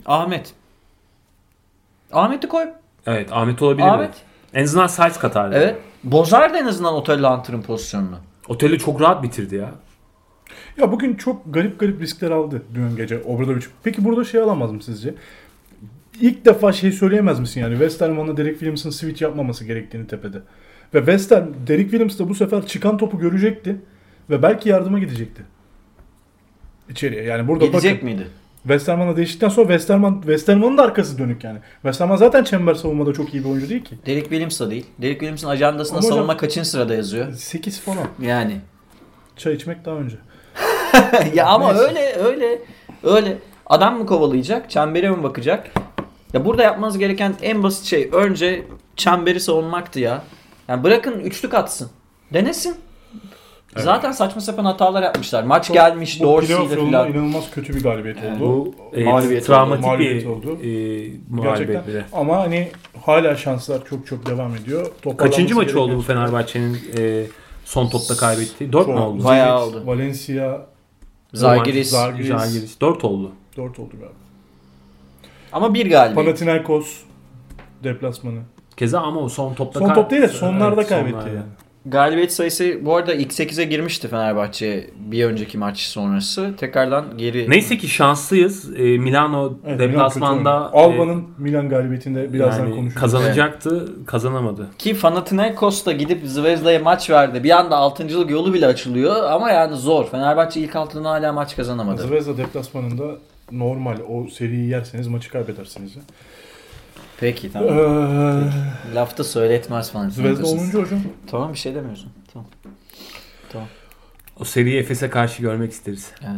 S4: Ahmet'i koy.
S5: Evet, Ahmet olabilir.
S4: Ahmet.
S5: En azından size katardı.
S4: Evet. Bozardı en azından Otello Hunter'ın pozisyonunu.
S5: Otel'i çok rahat bitirdi ya.
S3: Ya bugün çok garip riskler aldı dün gece Obradovic. Peki burada şey alamaz mı sizce? İlk defa şey söyleyemez misin yani Westerman'la Derek Williams'ın switch yapmaması gerektiğini tepede. Ve Derek Williams da bu sefer çıkan topu görecekti ve belki yardıma gidecekti. İçeriye yani burada
S4: Gidecek
S3: bakın.
S4: miydi?
S3: Westerman'la değiştikten sonra Westerman'ın da arkası dönük yani. Westerman zaten çember savunmada çok iyi bir oyuncu değil ki.
S4: Derek Williams da değil. Derek Williams'ın ajandasında
S3: Ama
S4: savunma
S3: hocam-
S4: kaçıncı sırada yazıyor?
S3: 8 falan.
S4: Yani.
S3: Çay içmek daha önce.
S4: Ya ama
S3: Neyse.
S4: öyle. Adam mı kovalayacak? Çembere mi bakacak? Ya burada yapmanız gereken en basit şey önce çemberi savunmaktı ya. Yani bırakın üçlük atsın. Denesin.
S5: Evet.
S4: Zaten saçma sapan hatalar yapmışlar. Maç gelmiş
S3: Bu
S4: Dorsey
S3: playoff
S4: ile
S3: yolunda
S4: filan.
S3: inanılmaz kötü bir galibiyet oldu.
S5: Bu
S4: Mağlubiyet
S5: travmatik
S3: Mağlubiyet
S5: bir
S3: oldu.
S5: mağlubiyet
S3: Gerçekten.
S5: bile.
S3: Ama hani hala şanslar çok devam ediyor.
S5: Kaçıncı maçı oldu bu
S3: gereken
S5: Fenerbahçe'nin son topta kaybettiği? 4 mü
S3: Çok.
S5: oldu?
S4: Bayağı
S3: Zenit,
S4: oldu.
S3: Valencia,
S4: Zalgiris.
S3: Zalgiris.
S5: 4 oldu.
S3: 4 oldu galiba.
S4: Ama bir galibiyet.
S3: Panathinaikos deplasmanı.
S5: Keza ama o son topta
S3: Son top değil de sonlarda kaybetti
S5: sonlarda.
S3: yani.
S4: Galibiyet sayısı bu arada ilk 8'e girmişti Fenerbahçe bir önceki maç sonrası. Tekrardan geri...
S5: Neyse ki şanslıyız. Milano
S3: Evet,
S5: deplasmanda
S3: Alba'nın Milan galibiyetinde birazdan
S5: yani
S3: konuşuruz.
S5: kazanacaktı, kazanamadı.
S4: Ki Panathinaikos da gidip Zvezda'ya maç verdi. Bir anda 6.lık yolu bile açılıyor ama yani zor. Fenerbahçe ilk 6'dan hala maç kazanamadı.
S3: Zvezda deplasmanında normal o seriyi yerseniz maçı kaybedersiniz ya.
S4: Peki tamam. Lafta söyletmez falan.
S3: Zvezda 10. hocam.
S4: Tamam bir şey demiyorsun. Tamam.
S5: O seriyi Efes'e karşı görmek isteriz.
S4: Evet.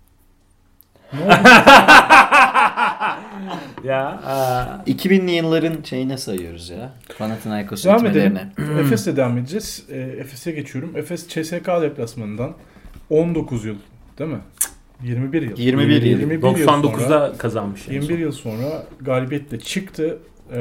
S5: Ya
S4: 2000'li yılların şeyine sayıyoruz ya. Panathinaikos
S3: Devam edelim.
S4: itmelerine.
S3: Efes'le devam edeceğiz. Efes'e geçiyorum. Efes CSK deplasmanından 19 yıl değil mi? 21 yıl.
S4: 21 yıl.
S3: 21 yıl
S5: 99'da
S3: sonra,
S5: kazanmış. Yani
S3: 21 yıl sonra galibiyetle çıktı.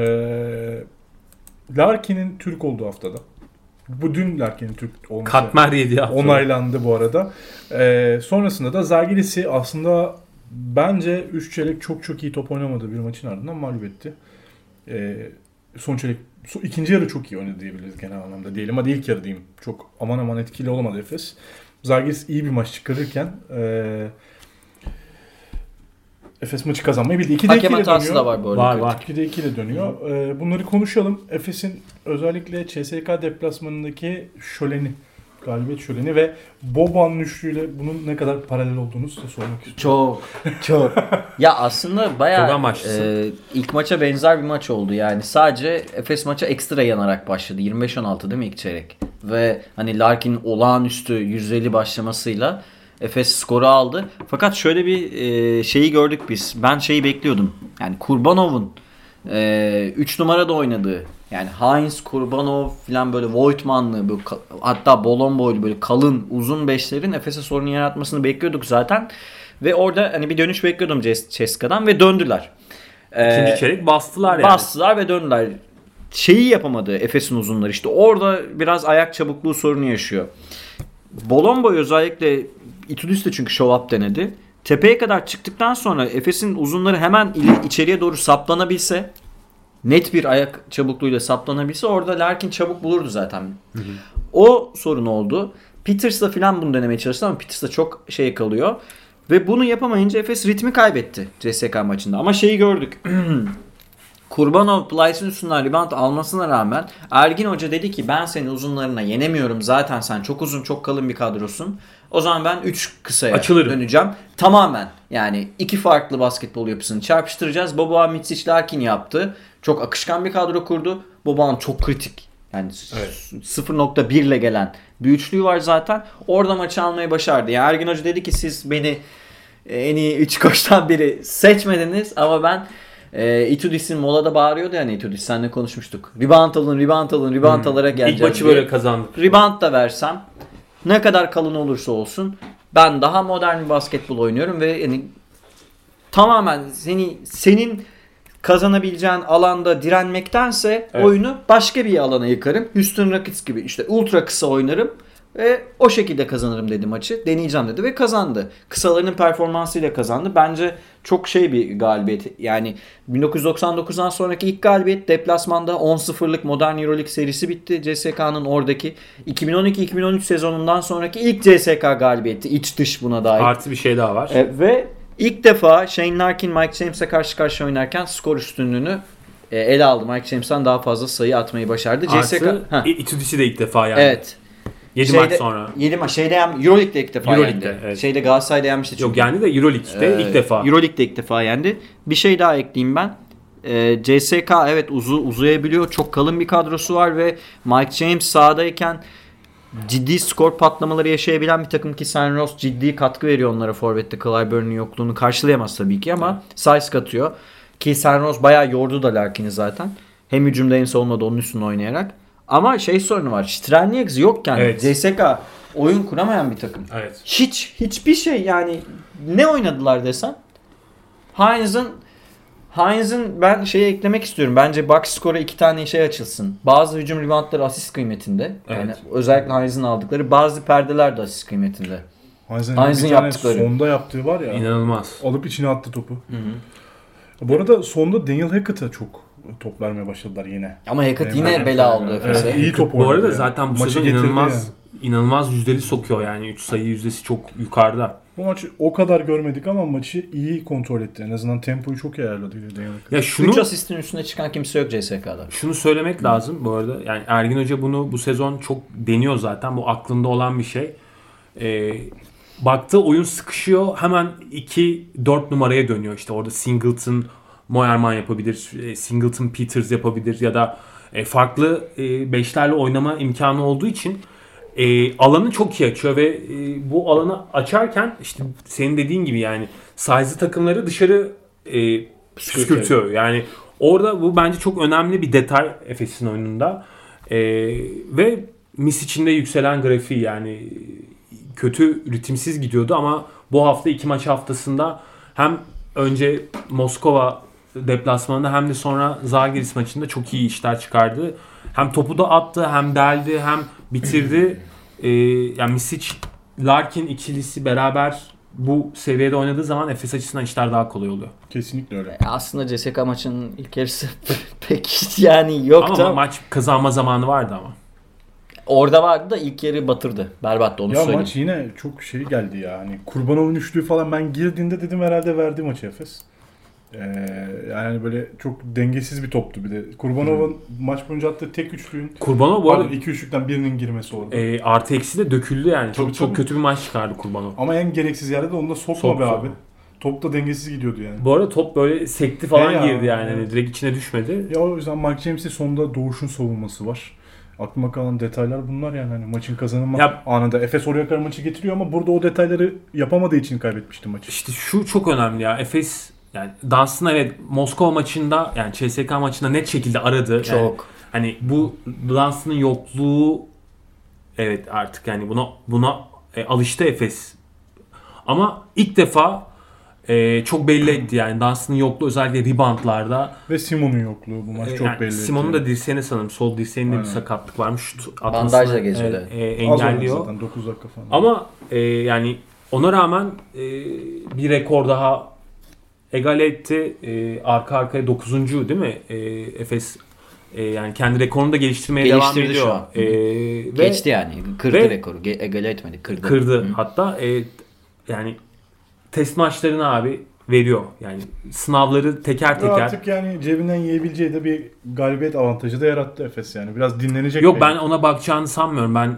S3: Larkin'in Türk olduğu haftada. Bu dün Larkin'in Türk olması
S5: Katmer yedi ya.
S3: onaylandı bu arada. Sonrasında da Zalgiris'i aslında bence 3 çeyrek çok iyi top oynamadığı bir maçın ardından mağlup etti. Son çeyrek ikinci yarı çok iyi oynadı diyebiliriz genel anlamda diyelim. Hadi ilk yarı diyeyim. Çok aman etkili olamadı Efes. Zalgiris iyi bir maç çıkarırken Efes maçı kazanmayı bildi. 2'de 2
S4: Hakem
S3: ile
S4: hatası
S3: dönüyor.
S4: da var bu arada.
S5: Var.
S3: 2'de 2 ile dönüyor. Bunları konuşalım. Efes'in özellikle CSK deplasmanındaki şöleni, galibiyet şöleni ve Boban'ın üçlüyle bunun ne kadar paralel olduğunu size sormak istiyorum.
S4: Çok. Ya aslında
S5: Çok
S4: bayağı
S5: amaçlısın.
S4: ilk maça benzer bir maç oldu yani. Sadece Efes maça ekstra yanarak başladı. 25-16 değil mi ilk çeyrek? Ve hani Larkin'in olağanüstü 150 başlamasıyla Efes skoru aldı. Fakat şöyle bir şeyi gördük biz. Ben şeyi bekliyordum. Yani Kurbanov'un 3 numarada oynadığı, yani Heinz, Kurbanov falan böyle Voigtman'lı, böyle hatta Bolomboy'lu böyle kalın uzun beşlerin Efes'e sorun yaratmasını bekliyorduk zaten. Ve orada hani bir dönüş bekliyordum Ceska'dan ve döndüler.
S5: İkinci çeyrek bastılar yani.
S4: Bastılar ve döndüler. Şeyi yapamadı Efes'in uzunları, işte orada biraz ayak çabukluğu sorunu yaşıyor. Bolomboy özellikle Itudis de çünkü show up denedi. Tepeye kadar çıktıktan sonra Efes'in uzunları hemen içeriye doğru saplanabilse, net bir ayak çabukluğuyla saplanabilse orada Larkin çabuk bulurdu zaten. Hı hı. O sorun oldu. Peters'la falan bunu denemeye çalıştı ama Peters'la çok şey kalıyor. Ve bunu yapamayınca Efes ritmi kaybetti CSK maçında. Ama şeyi gördük. Kurbanov Plyce'ın üstünden rebound almasına rağmen Ergin Hoca dedi ki ben seni uzunlarına yenemiyorum. Zaten sen çok uzun çok kalın bir kadrosun. O zaman ben 3 kısaya döneceğim. Tamamen yani iki farklı basketbol yapısını çarpıştıracağız. Boban Mitsic Larkin yaptı. Çok akışkan bir kadro kurdu. Boban çok kritik. Yani evet. 0.1 ile gelen bir üçlüğü var zaten. Orada maçı almayı başardı. Yani Ergin Hoca dedi ki siz beni en iyi 3 koçtan biri seçmediniz ama ben Itudis'in molada bağırıyordu yani Itudis. Seninle konuşmuştuk. Rebound alarak geleceğiz.
S5: İlk maçı böyle kazandık.
S4: Rebound da versem ne kadar kalın olursa olsun ben daha modern bir basketbol oynuyorum ve yani tamamen senin kazanabileceğin alanda direnmektense evet. Oyunu başka bir alana yıkarım. Houston Rockets gibi işte ultra kısa oynarım ve o şekilde kazanırım dedi maçı. Deneyeceğim dedi ve kazandı. Kısalarının performansıyla kazandı. Bence çok bir galibiyet. Yani 1999'dan sonraki ilk galibiyet deplasmanda 10-0'lık modern Euroleague serisi bitti. CSK'nın oradaki 2012-2013 sezonundan sonraki ilk CSK galibiyeti. İç dış buna dair.
S5: Artı bir şey daha var.
S4: Ve ilk defa Shane Larkin Mike James'e karşı karşıya oynarken skor üstünlüğünü ele aldı. Mike James'ten daha fazla sayı atmayı başardı.
S5: Artı Itudis'i de ilk defa yani.
S4: Evet.
S5: 7 maç sonra.
S4: 7 maç. Euroleague'de ilk defa yendi.
S5: Evet.
S4: Galatasaray'da yenmişti çünkü.
S5: Yok yendi de Euroleague'de ilk defa.
S4: Euroleague'de ilk defa yendi. Bir şey daha ekleyeyim ben. CSK evet uzayabiliyor. Çok kalın bir kadrosu var ve Mike James sahadayken ciddi skor patlamaları yaşayabilen bir takım ki Sen Ross ciddi katkı veriyor onlara forvette. Clyburn'un yokluğunu karşılayamaz tabii ki ama size katıyor. Ki Sen Ross bayağı yordu da Larkin'i zaten. Hem hücumda hem savunmada onun üstüne oynayarak. Ama sorunu var. Strelnieks yokken evet. CSK oyun kuramayan bir takım.
S5: Evet.
S4: Hiçbir şey yani ne oynadılar desen. Heinz'ın ben eklemek istiyorum. Bence box score'a 2 tane açılsın. Bazı hücum reboundları asist kıymetinde. Evet. Yani özellikle Heinz'ın aldıkları bazı perdeler de asist kıymetinde.
S3: Heinz'ın yaptıkları. Sonda yaptığı var ya.
S5: İnanılmaz.
S3: Alıp içine attı topu. Hı-hı. Bu arada sonda Daniel Hackett'a çok top vermeye başladılar yine.
S4: Ama Hackett yine bela oldu Efes'e.
S3: İyi top oynadı.
S5: Bu arada zaten bu sezon inanılmaz yüzdeli sokuyor yani. 3 sayı yüzdesi çok yukarıda.
S3: Bu maçı o kadar görmedik ama maçı iyi kontrol etti. En azından tempoyu çok iyi ayarladı.
S4: Ya 3 asistin üstüne çıkan kimse yok CSK'da.
S5: Şunu söylemek lazım bu arada. Yani Ergin Hoca bunu bu sezon çok deniyor zaten. Bu aklında olan bir şey. Baktı oyun sıkışıyor. Hemen 2-4 numaraya dönüyor. İşte orada Singleton, Moerman yapabilir, Singleton, Peters yapabilir ya da farklı beşlerle oynama imkanı olduğu için alanı çok iyi açıyor ve bu alanı açarken işte senin dediğin gibi yani size'lı takımları dışarı püskürtüyor. Yani orada bu bence çok önemli bir detay Efes'in oyununda. Ve Misic'in de yükselen grafiği yani kötü ritimsiz gidiyordu ama bu hafta 2 maç haftasında hem önce Moskova deplasmanında hem de sonra Zalgiris maçında çok iyi işler çıkardı. Hem topu da attı, hem deldi, hem bitirdi. Yani Misic Larkin ikilisi beraber bu seviyede oynadığı zaman Efes açısından işler daha kolay oluyor.
S3: Kesinlikle öyle.
S4: Aslında CSKA maçının ilk yarısı pek yani yoktu.
S5: Ama maç kazanma zamanı vardı ama.
S4: Orada vardı da ilk yarı batırdı. Berbattı onu
S3: Ya
S4: söyleyeyim.
S3: maç yine çok şey geldi ya. Hani Kurbanov'un üçlüğü falan ben girdiğinde dedim herhalde verdi maçı Efes. Yani böyle çok dengesiz bir toptu bir de. Kurbanov'un maç boyunca attığı tek üçlüğün
S5: Kurbanov bu arada
S3: iki üçlükten birinin girmesi orada.
S5: artı eksi de döküldü yani.
S3: Tabii,
S5: Çok
S3: tabii.
S5: kötü bir maç çıkardı Kurbanov.
S3: Ama en gereksiz yerde de onu da sokma
S5: Sokma.
S3: be abi. Top da dengesiz gidiyordu yani.
S5: Bu arada top böyle sekti falan
S3: Ya,
S5: girdi yani.
S3: evet.
S5: Hani direkt içine düşmedi.
S3: Ya o yüzden Mike James'in sonunda Doğuş'un savunması var. Aklıma kalan detaylar bunlar yani. Hani maçın kazanılma
S5: Ya-
S3: anında. Efes oraya kadar maçı getiriyor ama burada o detayları yapamadığı için kaybetmişti maçı.
S5: İşte şu çok önemli ya. Efes yani Dunstan evet Moskova maçında yani CSKA maçında net şekilde aradı. Yani,
S4: Çok.
S5: hani bu Dunstan'ın yokluğu evet artık yani buna alıştı Efes. Ama ilk defa çok belli etti yani Dunstan'ın yokluğu özellikle reboundlarda.
S3: Ve Simon'un yokluğu bu maç çok
S5: Yani
S3: belli.
S5: Simon'un da dirseğine sanırım sol dirseğinde bir
S3: Aynen.
S5: sakatlık varmış. Şut
S4: Bandajla
S5: atmasını,
S4: geziyordu.
S5: engelliyor.
S3: Zaten 9 dakika falan.
S5: Ama yani ona rağmen bir rekor daha egale etti. Arka arkaya 9. değil mi? Efes yani kendi rekorunu da geliştirmeye devam
S4: Geliştirdi
S5: ediyor.
S4: şu an.
S5: Ve
S4: Geçti yani. Kırdı
S5: ve-
S4: rekoru. Egale etmedi. Kırdı.
S5: kırdı.
S4: Hı.
S5: Hatta yani test maçlarını abi veriyor. Yani sınavları teker
S3: Ve
S5: teker.
S3: artık yani cebinden yiyebileceği de bir galibiyet avantajı da yarattı Efes yani. Biraz dinlenecek.
S5: Yok ben
S3: belki.
S5: ona bakacağını sanmıyorum. Ben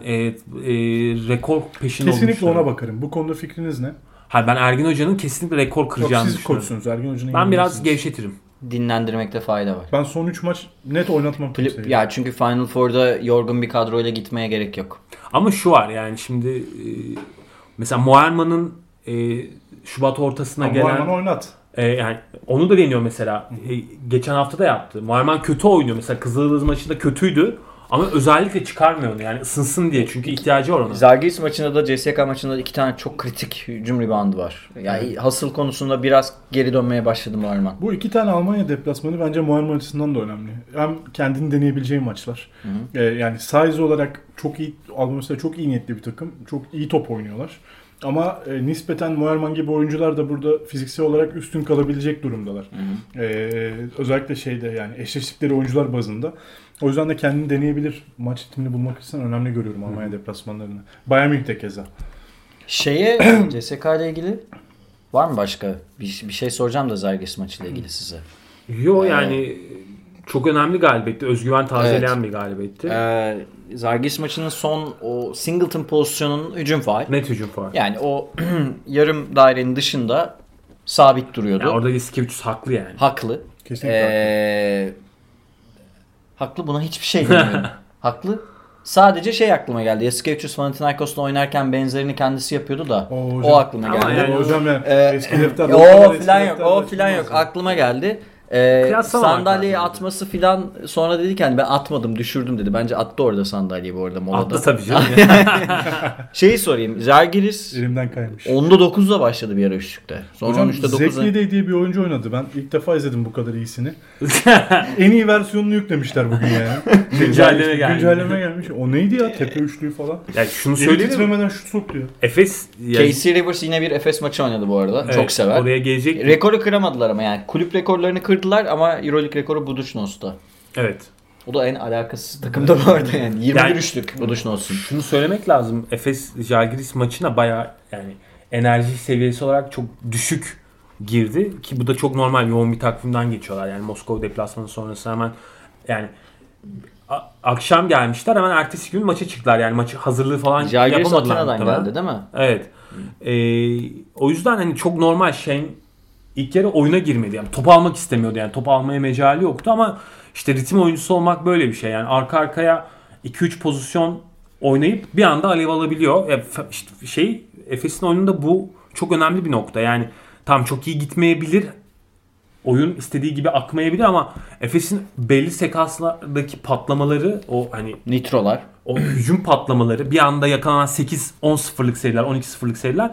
S5: rekor peşinde olduğunu
S3: Kesinlikle
S5: düşünüyorum.
S3: ona bakarım. Bu konuda fikriniz ne?
S5: Hayır ben Ergin Hoca'nın kesinlikle rekor
S3: Yok
S5: kıracağını
S3: siz
S5: düşünüyorum.
S3: koçsunuz. Ergin Hoca'nın
S5: Ben biraz
S3: yanındasınız.
S5: gevşetirim.
S4: Dinlendirmekte fayda var.
S3: Ben son 3 maç net oynatmam kimseyi.
S4: Ya çünkü Final Four'da yorgun bir kadroyla gitmeye gerek yok.
S5: Ama şu var yani şimdi mesela Moerman'ın Şubat ortasına
S3: Ama
S5: gelen
S3: Moerman'ı oynat.
S5: yani onu da deniyor mesela. Geçen hafta da yaptı. Moerman kötü oynuyor. Mesela Kızıldız maçında kötüydü. Ama özellikle çıkarmıyor onu yani ısınsın diye. Çünkü ihtiyacı var ona.
S4: Zalgiris maçında da CSKA maçında da 2 tane çok kritik hücum reboundu var. Yani hasıl konusunda biraz geri dönmeye başladı Moerman.
S3: Bu 2 tane Almanya deplasmanı bence Moerman açısından da önemli. Hem kendini deneyebileceği maçlar. Yani size olarak çok iyi, Almanya çok iyi niyetli bir takım. Çok iyi top oynuyorlar. Ama nispeten Moerman gibi oyuncular da burada fiziksel olarak üstün kalabilecek durumdalar. Özellikle şeyde yani eşleştikleri oyuncular bazında. O yüzden de kendini deneyebilir. Maç ritmini bulmak açısından önemli görüyorum Almanya deplasmanlarını. Bayern Münih'te keza.
S4: CSKA ile ilgili var mı başka? Bir şey soracağım da Zalgiris maçıyla ilgili size.
S5: Yo yani çok önemli galibiyetti. Özgüven tazeleyen bir galibiyetti.
S4: Zalgiris maçının son o Singleton pozisyonunun hücum faul.
S5: Net hücum faul.
S4: Yani o yarım dairenin dışında sabit duruyordu.
S5: Yani orada Yasikevicius haklı yani.
S4: Haklı.
S3: Kesinlikle
S4: haklı buna hiçbir şey demiyorum. Haklı. Sadece şey aklıma geldi. Yasikevicius Panathinaikos'la oynarken benzerini kendisi yapıyordu da. O aklıma
S5: Ama
S4: geldi.
S5: yani
S3: hocam ya eski defter.
S4: O filan yok. O filan yok. Aklıma geldi.
S5: Kıyaslamamak
S4: Sandalyeyi
S5: lazım.
S4: atması filan sonra dedi ki hani ben atmadım düşürdüm dedi. Bence attı orada sandalyeyi bu arada molada.
S5: Attı tabii canım.
S4: Şeyi sorayım. Zalgiris
S3: Elimden kaymış.
S4: 10'da 9'la başladı bir ara üçlükte. Sonra
S3: Hocam
S4: 13'te 9'a.
S3: Zekli'de diye bir oyuncu oynadı. Ben ilk defa izledim bu kadar iyisini. En iyi versiyonunu yüklemişler bugün yani.
S5: Güncelleme geldi.
S3: Güncelleme gelmiş. O neydi ya? Tepe üçlüğü falan.
S5: Yani şunu
S3: Eli
S5: söyleyeyim mi?
S3: titremeden şut soktu ya.
S5: Efes yani,
S4: KC Rivers yine bir Efes maçı oynadı bu arada.
S5: evet,
S4: Çok sever.
S5: Oraya gelecek.
S4: Rekoru kıramadılar ama yani. Kulüp rekorlarını kırdılar ama Euroleague rekoru Budućnos'ta.
S5: Evet.
S4: O da en alakasız takımda bu arada yani. 21
S5: Yani-
S4: üçlük Budućnos'un.
S5: Şunu söylemek lazım. Efes Žalgiris maçına bayağı yani enerji seviyesi olarak çok düşük girdi ki bu da çok normal, yoğun bir takvimden geçiyorlar. Yani Moskova deplasmanı sonrası hemen yani akşam gelmişler, hemen ertesi gün maça çıktılar. Yani maçı hazırlığı falan
S4: Žalgiris
S5: yapamadılar.
S4: Atina'dan
S5: muhtemelen.
S4: geldi değil mi?
S5: Evet. O yüzden hani çok normal Shane ilk yarı oyuna girmedi. Yani top almak istemiyordu. Yani top almaya mecali yoktu ama işte ritim oyuncusu olmak böyle bir şey. Yani arka arkaya 2-3 pozisyon oynayıp bir anda alev alabiliyor. İşte Efes'in oyununda bu çok önemli bir nokta. Yani tam çok iyi gitmeyebilir. Oyun istediği gibi akmayabilir ama Efes'in belli sekanslardaki patlamaları, o hani
S4: Nitrolar.
S5: o hücum patlamaları, bir anda yakalanan 8-10-0'lık seriler, 12-0'lık seriler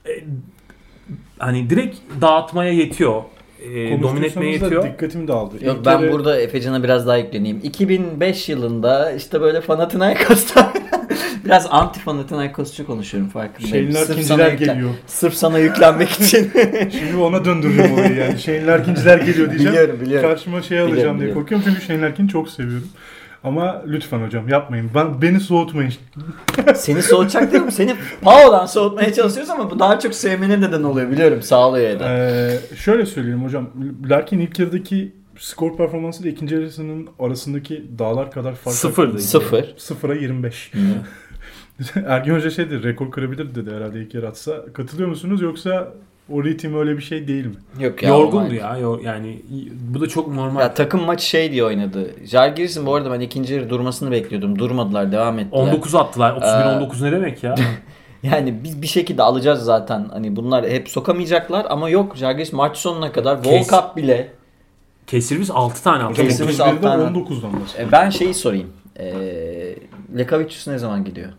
S5: hani direkt dağıtmaya yetiyor. Domine etmeye yetiyor.
S3: Dikkatimi dağıldı.
S4: Yok
S3: İlk
S4: ben
S3: kere-
S4: burada Efecan'a biraz daha yükleneyim. 2005 yılında işte böyle Panathinaikos'ta biraz anti Panathinaikosçu konuşuyorum farkındayım.
S3: Şeyler ikinciler geliyor.
S4: Sırf sana yüklenmek için.
S3: Şimdi ona döndüreceğim olayı yani. Shane Larkin'ciler geliyor diyeceğim.
S4: Biliyorum.
S3: Karşıma şey alacağım diye
S4: Biliyorum.
S3: korkuyorum çünkü Shane Larkin'i çok seviyorum. Ama lütfen hocam yapmayın. Beni soğutmayın.
S4: Seni soğutacak değilim. Seni Pao'dan soğutmaya çalışıyoruz ama bu daha çok sevmene neden oluyor biliyorum. Sağ ol ya da.
S3: Şöyle söyleyeyim hocam. Larkin ilk yarıdaki skor performansı ile ikinci yarısının arasındaki dağlar kadar fark.
S5: Sıfırdı.
S4: 0.
S3: 0'a 25. Ergin Hoca şeydi, rekor kırabilir dedi herhalde ilk yarı atsa. Katılıyor musunuz yoksa o ritim öyle bir şey değil mi?
S4: Yok ya.
S5: Yorgundu
S4: normal.
S5: ya. Yani bu da çok normal.
S4: Ya takım maçı şey diye oynadı. Žalgiris'in bu arada ben ikinci yarı durmasını bekliyordum. Durmadılar, devam ettiler.
S5: 19 attılar. 31-19 ne demek ya?
S4: Yani biz bir şekilde alacağız zaten. Hani bunlar hep sokamayacaklar ama yok. Žalgiris maç sonuna kadar Volkap bile.
S5: Kesirviz 6 tane attı.
S4: Kesirviz
S3: Kesimiz
S4: 31'den
S3: 19'dan bahsediyor.
S4: Ben şeyi sorayım. Lekavicius ne zaman gidiyor?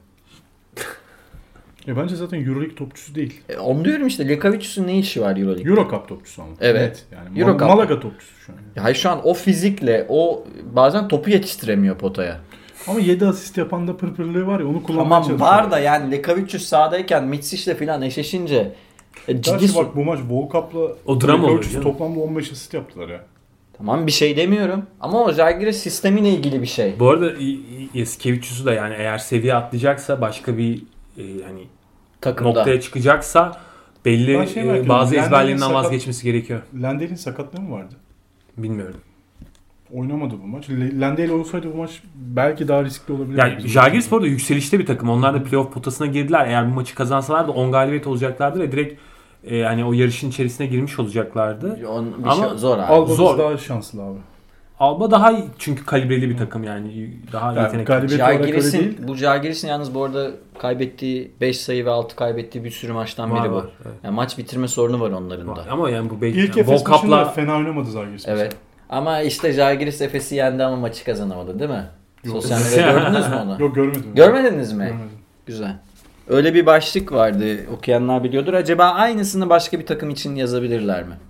S3: Bence zaten Euroleague topçusu değil.
S4: Onu diyorum işte. Lekavicius'un ne işi var Euroleague'de?
S3: Euro Cup topçusu ama.
S4: Evet.
S3: Net yani.
S4: Euro Cup.
S3: Malaga topçusu şu an.
S4: Ya hayır, şu an o fizikle o bazen topu yetiştiremiyor potaya.
S3: Ama 7 asist yapan da pırpırlığı var ya, onu kullanmaya
S4: Tamam
S3: çalışıyor.
S4: var da yani Lekavicius sahadayken Mitsic'le falan eşleşince ciddi
S3: Gerçi bak bu maç Volkap'la
S5: O dram oluyor
S3: Lekavicius
S5: canım.
S3: toplamda 15 asist yaptılar ya.
S4: Tamam bir şey demiyorum ama o Žalgiris sistemiyle ilgili bir şey.
S5: Bu arada Yasikevicius'u da yani eğer seviye atlayacaksa başka bir hani
S4: Takımda.
S5: noktaya çıkacaksa belli
S3: Ben şey merak ediyorum,
S5: bazı
S3: Landel'in
S5: ezberlerinden
S3: sakat-
S5: vazgeçmesi gerekiyor.
S3: Landel'in sakatlığı mı vardı?
S5: Bilmiyorum.
S3: Oynamadı bu maç. Landale olsaydı bu maç belki daha riskli olabilirdi.
S5: Yani Žalgiris bu arada yükselişte bir takım. Onlar da playoff potasına girdiler. Eğer bu maçı kazansalar da 10 galibiyet olacaklardı ve direkt hani o yarışın içerisine girmiş olacaklardı.
S4: Bir
S5: Ama
S4: şey zor abi.
S3: Alba'da
S5: zor.
S3: daha şanslı abi.
S5: Alba daha iyi çünkü kalibreli bir takım yani daha
S3: Yani
S5: yetenekli.
S3: galibiyet olarak öyle değil.
S4: Bu Žalgiris'in yalnız bu arada kaybettiği 5 sayı ve 6 kaybettiği bir sürü maçtan
S5: Var,
S4: biri bu.
S5: var, evet.
S4: Yani maç bitirme sorunu var onların da.
S5: Ama yani bu
S3: İlk
S5: yani
S3: Efes maçında
S5: Volkap'la
S3: fena oynamadı Žalgiris.
S4: Evet. Ama işte Žalgiris Efes'i yendi ama maçı kazanamadı değil mi?
S3: Yok.
S4: Sosyal medyada gördünüz mü onu?
S3: Yok görmedim.
S4: Görmediniz mi?
S3: Görmedim.
S4: Güzel. Öyle bir başlık vardı. Okuyanlar biliyordur. Acaba aynısını başka bir takım için yazabilirler mi?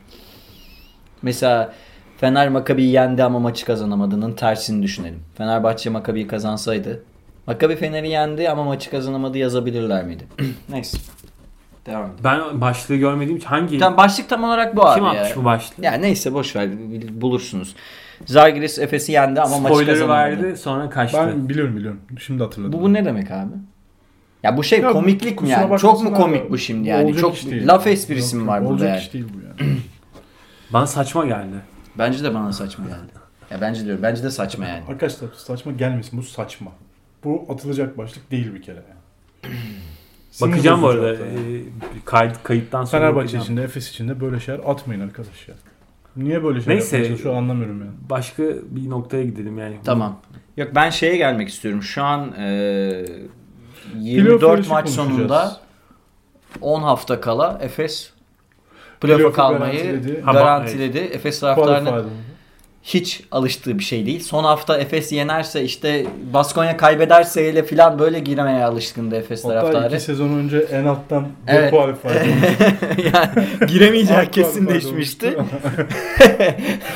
S4: Mesela Fener Maccabi'yi yendi ama maçı kazanamadığının tersini düşünelim. Fenerbahçe Maccabi'yi kazansaydı Maccabi Fener'i yendi ama maçı kazanamadı yazabilirler miydi? Neyse. Devam edelim.
S5: ben başlığı görmediğim için hangi
S4: Tamam, başlık tam olarak bu abi
S5: kim
S4: ya.
S5: atmış bu başlığı?
S4: Ya neyse boş ver, bulursunuz. Žalgiris Efes'i yendi ama maçı
S5: Spoiler'ı
S4: kazanamadı.
S5: verdi sonra kaçtı.
S3: Ben biliyorum. Şimdi hatırladım.
S4: Bu ne demek abi? Ya bu şey
S3: Ya,
S4: komiklik mi
S3: kusura
S4: yani? Çok mu
S3: bakmasınlar
S4: komik
S3: da
S4: bu şimdi yani?
S3: olacak
S4: Çok
S3: iş değil.
S4: laf esprisi
S3: Yok,
S4: mi var burada
S3: olacak
S4: yani?
S3: iş değil bu yani.
S5: Bana saçma geldi.
S4: Bence de bana saçma geldi. Ya bence diyorum. Bence de saçma yani.
S3: Arkadaşlar saçma gelmesin, bu saçma. Bu atılacak başlık değil bir kere yani.
S5: Bakacağım bu
S3: Sinir
S5: arada.
S3: bozucu hatta yani.
S5: Kayıttan sonra
S3: Fenerbahçe
S5: bakacağım.
S3: içinde, Efes içinde böyle şeyler atmayın arkadaş ya. Niye böyle şeyler
S5: Neyse.
S3: yapmaya çalışıyor anlamıyorum yani.
S5: Başka bir noktaya gidelim yani.
S4: Tamam. Yok ben şeye gelmek istiyorum. Şu an
S3: Playoff
S4: 24
S3: yarışı
S4: maç
S3: konuşacağız.
S4: sonunda 10 hafta kala Efes playoff'a
S3: Playoff'u
S4: kalmayı
S5: Ha,
S4: garantiledi. Efes taraftarının
S3: Qualified'ı.
S4: hiç alıştığı bir şey değil. Son hafta Efes yenerse işte Baskonya kaybederse ile falan böyle girmeye alışkındı Efes
S3: Hatta
S4: taraftarı.
S3: 2 sezon önce en alttan
S4: Evet.
S3: qualified olmuş.
S4: Yani giremeyeceği
S3: Alt
S4: kesinleşmişti.
S3: qualified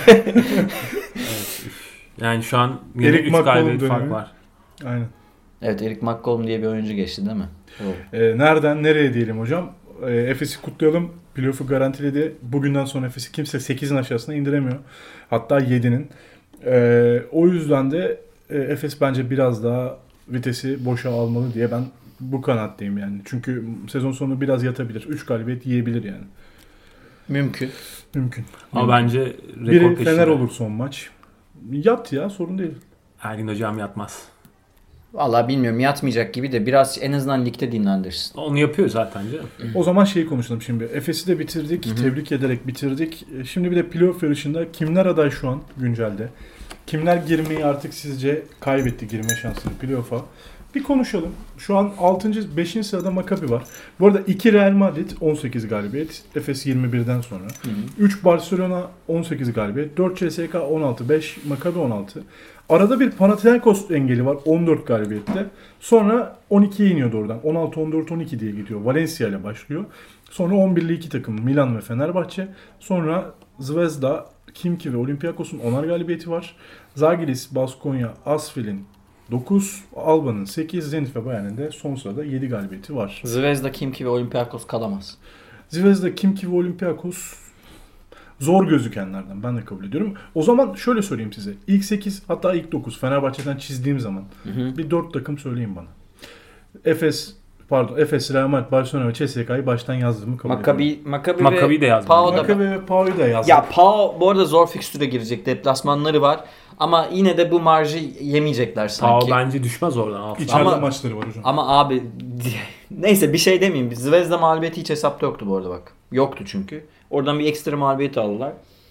S5: Yani şu an yine
S3: Eric
S5: 3
S3: McCollum
S5: galibiyet fark
S3: dönemi.
S5: var.
S3: Aynen.
S4: Evet, Eric McCollum diye bir oyuncu geçti değil mi? O.
S3: Nereden nereye diyelim hocam? Efes'i kutlayalım. Playoff'u garantiledi. Bugünden sonra Efes'i kimse 8'in aşağısına indiremiyor. Hatta 7'nin. O yüzden de Efes bence biraz daha vitesi boşa almalı diye ben bu kanaatteyim yani. Çünkü sezon sonu biraz yatabilir. 3 galibiyet yiyebilir yani.
S4: Mümkün.
S3: Mümkün.
S5: Ama bence rekor
S3: Biri
S5: peşinde.
S3: Fener olur son maç. Yat ya, sorun değil.
S5: Ergin hocam yatmaz.
S4: Vallahi bilmiyorum, yatmayacak gibi de biraz en azından ligde dinlendirsin.
S5: Onu yapıyor zaten canım.
S3: O zaman şeyi konuşalım şimdi. Efes'i de bitirdik. Tebrik ederek bitirdik. Şimdi bir de playoff yarışında kimler aday şu an güncelde? Kimler girmeyi artık sizce kaybetti, girme şansını playoff'a? Bir konuşalım. Şu an 6. 5. sırada Maccabi var. Bu arada 2 Real Madrid 18 galibiyet. Efes 21'den sonra. 3 Barcelona 18 galibiyet. 4 CSKA 16. 5 Maccabi 16. Arada bir Panathinaikos engeli var 14 galibiyette. Sonra 12'ye iniyordu oradan. 16, 14, 12 diye gidiyor. Valencia ile başlıyor. Sonra 11'li 2 takım Milan ve Fenerbahçe. Sonra Zvezda, Khimki ve Olympiakos'un 10'ar galibiyeti var. Zalgiris, Baskonya, Asvel'in 9, Alba'nın 8, Zenit ve Bayern'in de son sırada 7 galibiyeti var.
S4: Zvezda, Khimki ve Olympiakos kalamaz.
S3: Zvezda, Khimki ve Olympiakos zor gözükenlerden, ben de kabul ediyorum. O zaman şöyle söyleyeyim size. İlk 8 hatta ilk 9 Fenerbahçe'den çizdiğim zaman bir 4 takım söyleyin bana. Efes, Real Madrid, Barcelona ve CSKA'yı baştan yazdığımı kabul ediyorum.
S4: Maccabi
S5: de yazdım.
S3: Maccabi ve Pau'yu da yazdım.
S4: Ya Pau bu arada zor fikstüre girecek. Deplasmanları var. Ama yine de bu marjı yemeyecekler sanki.
S5: Pau bence düşmez oradan altına.
S3: İçeride maçları var hocam.
S4: Ama abi neyse bir şey demeyeyim. Zvezda mağlubiyeti hiç hesapta yoktu bu arada bak. Yoktu çünkü. Oradan bir ekstra mağlubiyet aldılar.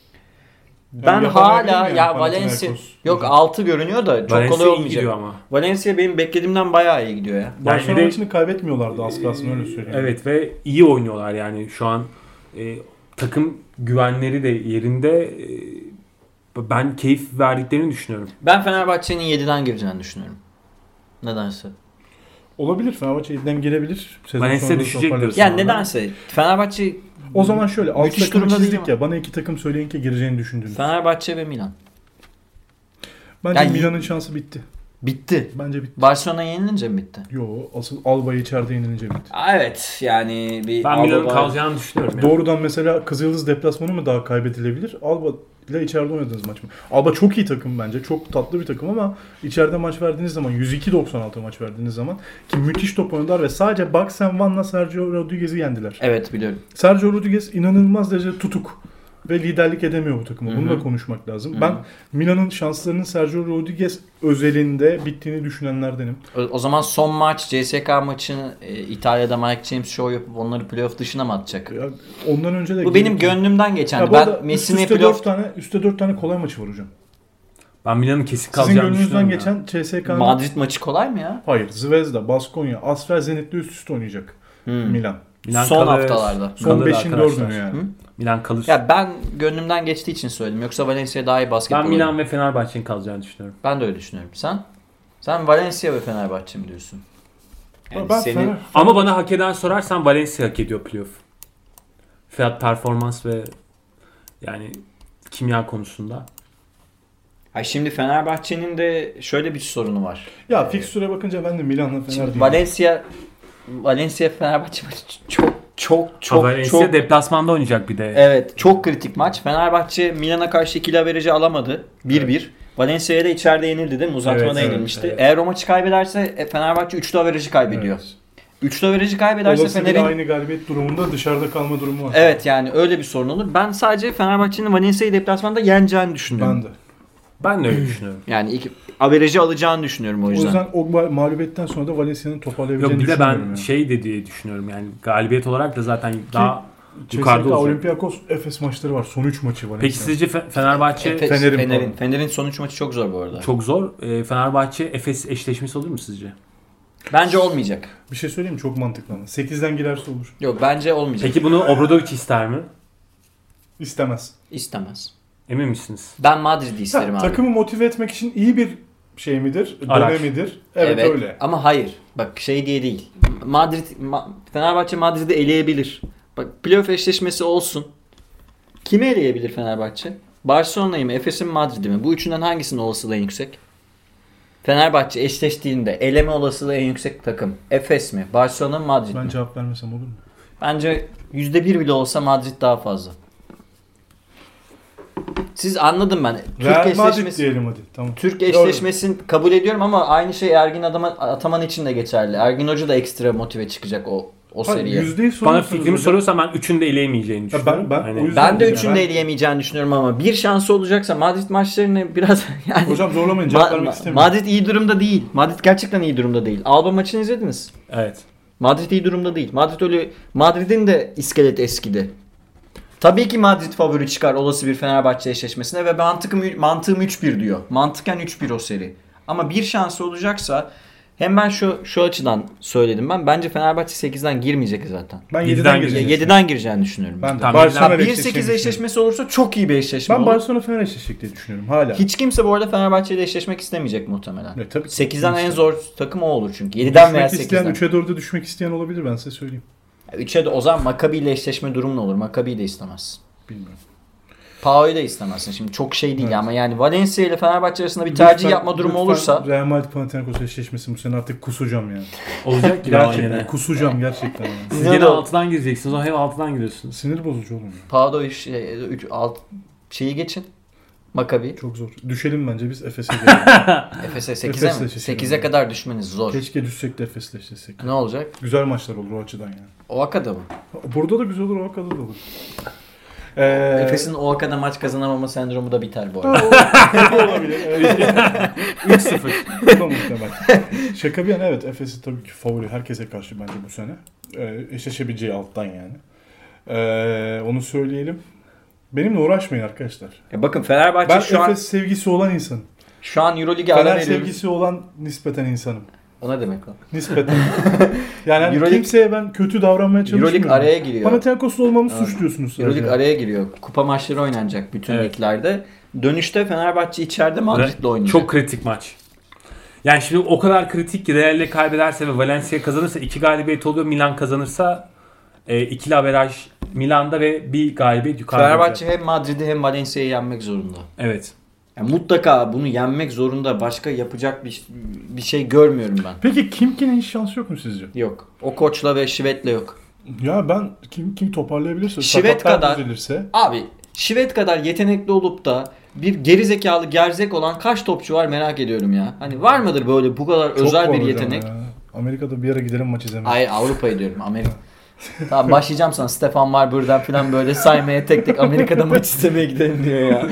S4: Ben hala ya Valencia yok 6 görünüyor da çok
S5: Valencia
S4: kolay olmayacak.
S5: gidiyor ama.
S4: Valencia benim beklediğimden bayağı iyi gidiyor ya.
S3: Barcelona
S5: Yani
S3: maçını kaybetmiyorlardı az kalsın öyle söyleyeyim.
S5: Evet ve iyi oynuyorlar yani şu an takım güvenleri de yerinde. Ben keyif verdiklerini düşünüyorum.
S4: Ben Fenerbahçe'nin 7'den gireceğini düşünüyorum. Nedense.
S3: Olabilir, Fenerbahçe 7'den girebilir.
S5: Valencia düşecektir.
S4: Yani nedense Fenerbahçe
S3: o zaman şöyle 6
S4: müthiş
S3: takımı
S4: durumda
S3: çizdik
S4: değil
S3: ya. Bana 2 takım söyleyin ki gireceğini düşündüğünüz.
S4: Fenerbahçe ve Milan.
S3: Bence
S4: Yani
S3: Milan'ın şansı bitti.
S4: Bitti.
S3: Bence bitti.
S4: Barcelona yenilince mi bitti?
S3: Yo, asıl Alba'yı içeride yenilince bitti.
S4: Evet yani bir
S5: Ben Milan'ın kalacağını düşünüyorum. Yani.
S3: Doğrudan mesela Kızıldız deplasmanı mı daha kaybedilebilir? Alba ile içeride oynadığınız maç mı? Alba çok iyi takım bence. Çok tatlı bir takım ama içeride maç verdiğiniz zaman 102-96 maç verdiğiniz zaman ki müthiş top oynadılar ve sadece Bucks and Van'la Sergio Rodriguez'i yendiler.
S4: Evet biliyorum.
S3: Sergio Rodriguez inanılmaz derecede tutuk ve liderlik edemiyor bu takımı. Bunu da konuşmak lazım. Ben Milan'ın şanslarının Sergio Rodriguez özelinde bittiğini düşünenlerdenim.
S4: O zaman son maç CSKA maçını İtalya'da Mike James show yapıp onları playoff dışına mı atacak?
S3: Ya, ondan önce de
S4: Bu benim gönlümden geçen.
S3: Ben
S4: Messi'ne playoff...
S3: üstte 4 tane kolay maçı var hocam.
S5: Ben Milan'ın kesin
S3: Sizin
S5: kalacağını
S3: gönlünüzden
S5: düşünüyorum.
S3: geçen CSKA'nın...
S4: Madrid maçı kolay mı ya?
S3: Hayır. Zvezda, Baskonya, Asvel, Zenit'le üst üste oynayacak. Milan.
S4: Son haftalarda.
S3: Son 5'in 4'ünü yani.
S5: Milan kalır.
S4: Ya ben gönlümden geçtiği için söyledim. Yoksa Valencia daha iyi basketbol
S5: Ben Milan ve Fenerbahçe'nin kalacağını düşünüyorum.
S4: Ben de öyle düşünüyorum. Sen Valencia ve Fenerbahçe mi diyorsun? Yani
S3: Ben
S5: Ama bana hak eden sorarsan Valencia hak ediyor playoff. Fiyat performans ve yani kimya konusunda.
S4: Ay şimdi Fenerbahçe'nin de şöyle bir sorunu var.
S3: Ya fikstüre bakınca ben de Milan'la Fener
S4: Şimdi
S3: diyeyim.
S4: Valencia Fenerbahçe maçı çok
S5: Valencia deplasmanda oynayacak bir de.
S4: Evet, çok kritik maç. Fenerbahçe Milan'a karşı 2 averajı alamadı. 1-1. Evet. Valencia'ya da içeride yenildi değil mi? Uzatmada yenilmişti. Evet. Eğer o maçı kaybederse Fenerbahçe 3'lü averajı kaybediyor. Evet. 3'lü averajı kaybederse
S3: olası
S4: Fener'in
S3: aynı galibiyet durumunda dışarıda kalma durumu var.
S4: Evet yani öyle bir sorun olur. Ben sadece Fenerbahçe'nin Valencia'yı deplasmanda yeneceğini düşünüyorum.
S5: Ben de öyle düşünüyorum.
S4: Yani averajı alacağını düşünüyorum o yüzden.
S3: O yüzden o mağlubiyetten sonra da Valencia'nın toparlayabileceğini
S5: Yok bir de
S3: düşünüyorum.
S5: ben
S3: yani.
S5: şey de diye düşünüyorum yani galibiyet olarak da zaten daha yukarıda olacak.
S3: Olympiakos Efes maçları var. Son 3 maçı var.
S5: Peki sizce Fenerbahçe
S4: Fener'in son 3 maçı çok zor bu arada.
S5: Çok zor. Fenerbahçe Efes eşleşmesi olur mu sizce?
S4: Bence olmayacak.
S3: Bir şey söyleyeyim mi? Çok mantıklı ama. 8'den girerse olur.
S4: Yok bence olmayacak.
S5: Peki bunu Obradovic ister mi?
S3: İstemez.
S4: İstemez.
S5: Emin misiniz?
S4: Ben Madrid'i isterim abi.
S3: Takımı motive etmek için iyi bir şey midir?
S5: Araç.
S3: Dönemidir. Evet öyle.
S4: Ama hayır. Bak şey diye değil. Fenerbahçe Madrid'i eleyebilir. Bak playoff eşleşmesi olsun. Kimi eleyebilir Fenerbahçe? Barcelona'yı mı, Efes'i mi, Madrid'i mi? Bu üçünden hangisinin olasılığı en yüksek? Fenerbahçe eşleştiğinde eleme olasılığı en yüksek takım. Efes mi, Barcelona mı, Madrid mi?
S3: Ben cevap vermesem olur mu?
S4: Bence %1 bile olsa Madrid daha fazla. Siz anladım ben.
S3: Real Madrid diyelim hadi. Tamam.
S4: Türk eşleşmesini kabul ediyorum ama aynı şey Ergin Ataman için de geçerli. Ergin Hoca da ekstra motive çıkacak o
S3: Hayır,
S4: seriye.
S3: %100
S5: Bana
S3: sorarsanız
S5: fikrimi
S3: hocam-
S5: soruyorsan ben 3'ünü de eleyemeyeceğini düşünüyorum.
S3: ben
S5: Hani-
S3: o yüzden-
S4: Ben de
S3: Yani
S4: üçünü de eleyemeyeceğini düşünüyorum ama bir şansı olacaksa Madrid maçlarını biraz yani
S3: Hocam zorlamayın, cevap vermek istemiyorum.
S4: Madrid iyi durumda değil. Madrid gerçekten iyi durumda değil. Alba maçını izlediniz.
S5: Evet.
S4: Madrid iyi durumda değil. Madrid'in de iskelet eskidi. Tabii ki Madrid favori çıkar olası bir Fenerbahçe eşleşmesine ve mantığım 3-1 diyor. Mantıken 3-1 o seri. Ama bir şansı olacaksa hem ben şu açıdan söyledim ben. Bence Fenerbahçe 8'den girmeyecek zaten.
S3: Ben
S5: 7'den
S3: 7'den
S5: girecek.
S3: gireceğim.
S4: 7'den gireceğini düşünüyorum.
S3: Ben de.
S5: Tamam,
S3: Barcelona
S4: Ya
S3: ile
S4: 1-8
S3: eşleşeceğini
S4: eşleşmesi olursa çok iyi bir eşleşme
S3: Ben
S4: olur.
S3: Barcelona Fener eşleşecek diye düşünüyorum hala.
S4: Hiç kimse bu arada Fenerbahçe ile eşleşmek istemeyecek muhtemelen.
S3: Tabii.
S4: 8'den en zor takım o olur çünkü. 7'den veya
S3: Düşmek isteyen
S4: 8'den.
S3: 3'e 4'e düşmek isteyen olabilir, ben size söyleyeyim.
S4: 3'e de o zaman Maccabi ile eşleşme durumu ne olur? Maccabi'yi de istemez.
S3: Bilmiyorum.
S4: Pao'yu da istemezsin. Şimdi çok şey değil
S3: Evet.
S4: ama yani Valencia ile Fenerbahçe arasında bir tercih yapma durumu olursa
S3: Real Madrid Panathinaikos eşleşmesi bu sene artık kusacağım yani.
S5: Olacak gibi ama
S3: Gerçekten
S5: yine.
S3: kusacağım gerçekten. Yani.
S5: Siz gene 6'dan gireceksiniz. O hep 6'dan giriyorsunuz.
S3: Sinir bozucu oğlum ya.
S4: Pao'da şeyi geçin. Maccabi.
S3: Çok zor. Düşelim bence biz Efes'e gelelim.
S4: Efes'e
S3: Efes'le
S4: 8'e mi?
S3: eşleşelim.
S4: 8'e kadar düşmeniz zor.
S3: Keşke düşsek de Efes'le eşleşsek.
S4: Ne olacak?
S3: Güzel maçlar olur o açıdan yani.
S4: Ovaka'da mı?
S3: Burada da güzel olur, o kadar da olur.
S4: Efes'in Ovaka'da maç kazanamama sendromu da biter bu arada.
S3: olabilir. Evet. 3-0. Bu da muhtemel. Şaka bir yana, evet, Efes'i tabii ki favori herkese karşı bence bu sene. Eşleşebileceği alttan yani. Onu söyleyelim. Benimle uğraşmayın arkadaşlar.
S4: Bakın Fenerbahçe
S3: Ben
S4: şu an
S3: Efes sevgisi olan insanım.
S4: şu an EuroLeague'e ara
S3: Fener
S4: veriyoruz.
S3: sevgisi olan nispeten insanım.
S4: O ne demek o?
S3: Nispeten. Yani hani
S4: Euroleague-
S3: kimseye ben kötü davranmaya çalışmıyorum.
S4: EuroLeague araya giriyor.
S3: Panathinaikos'ta olmamı suçluyorsunuz sadece.
S4: EuroLeague araya giriyor. Kupa maçları oynanacak bütün
S5: Evet.
S4: liglerde. Dönüşte Fenerbahçe içeride Madrid'le oynayacak.
S5: Çok kritik maç. Yani şimdi o kadar kritik ki Real'le kaybederse ve Valencia kazanırsa 2 galibiyet oluyor. Milan kazanırsa ikili averaj Milan'da ve bir galibiyet yukarıda.
S4: Fenerbahçe hem Madrid'i hem Valencia'yı yenmek zorunda.
S5: Evet.
S4: Yani mutlaka bunu yenmek zorunda. Başka yapacak bir şey görmüyorum ben.
S3: Peki Kimki'nin hiç şansı yok mu sizce?
S4: Yok. O koçla ve Şivet'le yok.
S3: Ya ben kim toparlayabilirse,
S4: Şivet
S3: sakatlar
S4: kadar-
S3: düzelirse.
S4: Abi Şivet kadar yetenekli olup da bir gerizekalı gerzek olan kaç topçu var merak ediyorum ya. Hani var mıdır böyle bu kadar
S3: Çok
S4: özel
S3: var
S4: bir
S3: hocam
S4: yetenek?
S3: ya. Amerika'da bir ara gidelim maç izlemeye.
S4: Hayır Avrupa'yı diyorum. Amerika. Tamam başlayacağım sana Stefan Marbury'den falan böyle saymaya tek tek Amerika'da maç izlemeye gidelim diyor ya.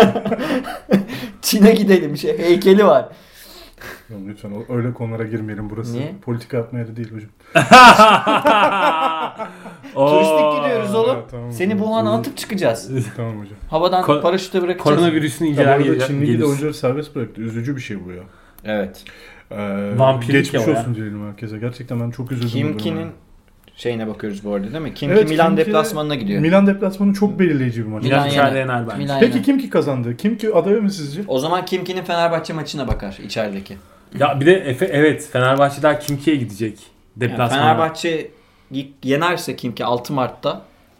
S4: Çin'e gidelim heykeli var.
S3: Ya lütfen öyle konulara girmeyelim, burası.
S4: Niye?
S3: Politika yapma yeri değil hocam.
S4: Turistik gidiyoruz oğlum.
S3: Evet, tamam.
S4: Seni Wuhan'a atıp çıkacağız.
S3: Tamam hocam.
S4: Havadan paraşütle bırakacağız.
S5: Koronavirüsünü
S3: Ya bu
S5: inceler
S3: arada Çinli de
S5: geliriz.
S3: oyuncuları serbest bıraktı. Üzücü bir şey bu ya.
S4: Evet.
S5: Vampirlik
S3: geçmiş
S5: ya o
S3: olsun diyelim herkese. Gerçekten ben çok üzüldüm. bu
S4: Kimki'nin
S3: duruma.
S4: şeyine bakıyoruz bu arada değil mi? Kimki
S3: Evet,
S4: Milan
S3: Kimki-
S4: deplasmanına gidiyor.
S3: Milan deplasmanı çok belirleyici bir maç.
S5: Milan
S4: Milan
S5: içeride
S4: yener.
S5: yener bence.
S4: Milan
S3: Peki
S4: yener.
S3: Kimki kazandı? Kimki adayı mı sizce?
S4: O zaman Kimki'nin Fenerbahçe maçına bakar içerideki.
S5: Ya bir de evet Fenerbahçe'den Kimki'ye gidecek.
S4: Yani
S5: Deplasmana.
S4: Fenerbahçe yenerse Kimki 6 Mart'ta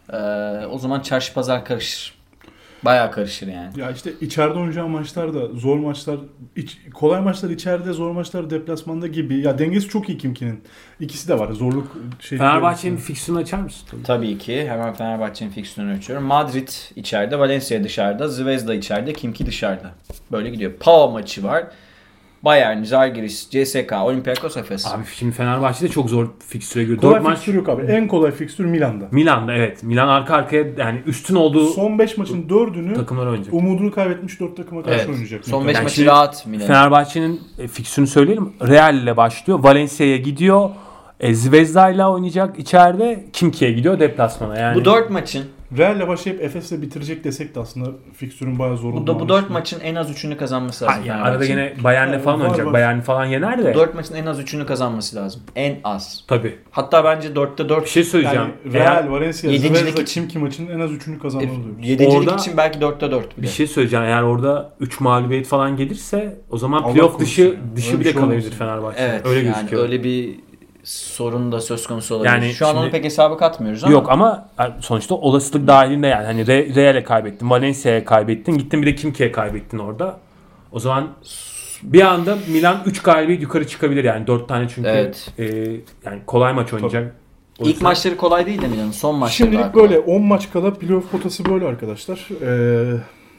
S4: o zaman çarşı pazar karışır. Bayağı karışır yani.
S3: Ya işte içeride oynayacağı maçlar da zor maçlar, kolay maçlar içeride, zor maçlar deplasmanda gibi. Ya dengesi çok iyi Kimki'nin. İkisi de var. Zorluk şey.
S5: Fenerbahçe'nin fiksiyonu açar mısın?
S4: Tabii ki. Hemen Fenerbahçe'nin fikstürünü açıyorum. Madrid içeride, Valencia dışarıda, Zvezda içeride, Kimki dışarıda. Böyle gidiyor. Pau maçı var. Bayern, Žalgiris, CSK, Olympiakos, Efes.
S5: Abi şimdi Fenerbahçe'de çok zor fikstüre giriyor.
S3: Kolay
S5: 4 maç
S3: fikstür yok abi. En kolay fikstür Milan'da.
S5: Milan'da evet. Milan arka arkaya yani üstün olduğu
S3: Son 5 maçın 4'ünü
S5: takımlar oynayacak.
S3: umudunu kaybetmiş 4 takıma karşı
S4: Evet.
S3: oynayacak.
S4: Son 5
S5: Yani
S4: maçı
S5: şimdi
S4: rahat Milan.
S5: Fenerbahçe'nin fikstürünü söyleyelim. Real ile başlıyor. Valencia'ya gidiyor. Zvezda ile oynayacak içeride. Kimki'ye gidiyor deplasmana. Yani
S4: Bu 4 maçın
S3: Real'le başlayıp Efes'le bitirecek desek de aslında fikstürün bayağı zor olduğunu
S4: bu 4 maçın en az 3'ünü kazanması lazım.
S5: yani arada
S4: Fenerbahçe'nin.
S5: gene Bayern'le falan
S3: Var,
S5: oynayacak.
S3: var.
S5: Bayern falan yener de.
S4: 4 maçın en az 3'ünü kazanması lazım. En az.
S5: Tabii.
S4: Hatta bence 4'te 4.
S5: Bir şey söyleyeceğim.
S3: Yani Real, Valencia,
S4: Yedincilik
S3: Zvezda,
S4: için-
S3: Kimki maçının en az 3'ünü kazanmalı diyoruz.
S4: 7.
S5: Orada-
S4: için belki 4'te 4 bile.
S5: Bir şey söyleyeceğim. Eğer orada 3 mağlubiyet falan gelirse o zaman
S3: Allah
S5: playoff
S3: korusun
S5: dışı
S3: ya.
S5: dışı
S3: Öyle bir
S5: bile
S3: şey
S5: kalabilir
S3: olmasın.
S5: Fenerbahçe.
S4: Evet
S5: Öyle
S4: yani
S5: gözüküyor.
S4: öyle bir sorun da söz konusu olabilir.
S5: Yani
S4: Şu an onu
S5: şimdi-
S4: pek hesaba katmıyoruz ama.
S5: Yok ama sonuçta olasılık dahilinde yani. Hani Real'e kaybettin, Valencia'ya kaybettin, gittin bir de Kimki'ye kaybettin orada. O zaman bir anda Milan 3 galibiyet yukarı çıkabilir yani 4 tane çünkü
S4: Evet.
S5: yani kolay maç oynayacak. O
S4: İlk
S5: yüzden-
S4: maçları kolay değil de Milan'ın son maçları daha
S3: Şimdilik
S4: kolay.
S3: böyle 10 maç kala playoff potası böyle arkadaşlar.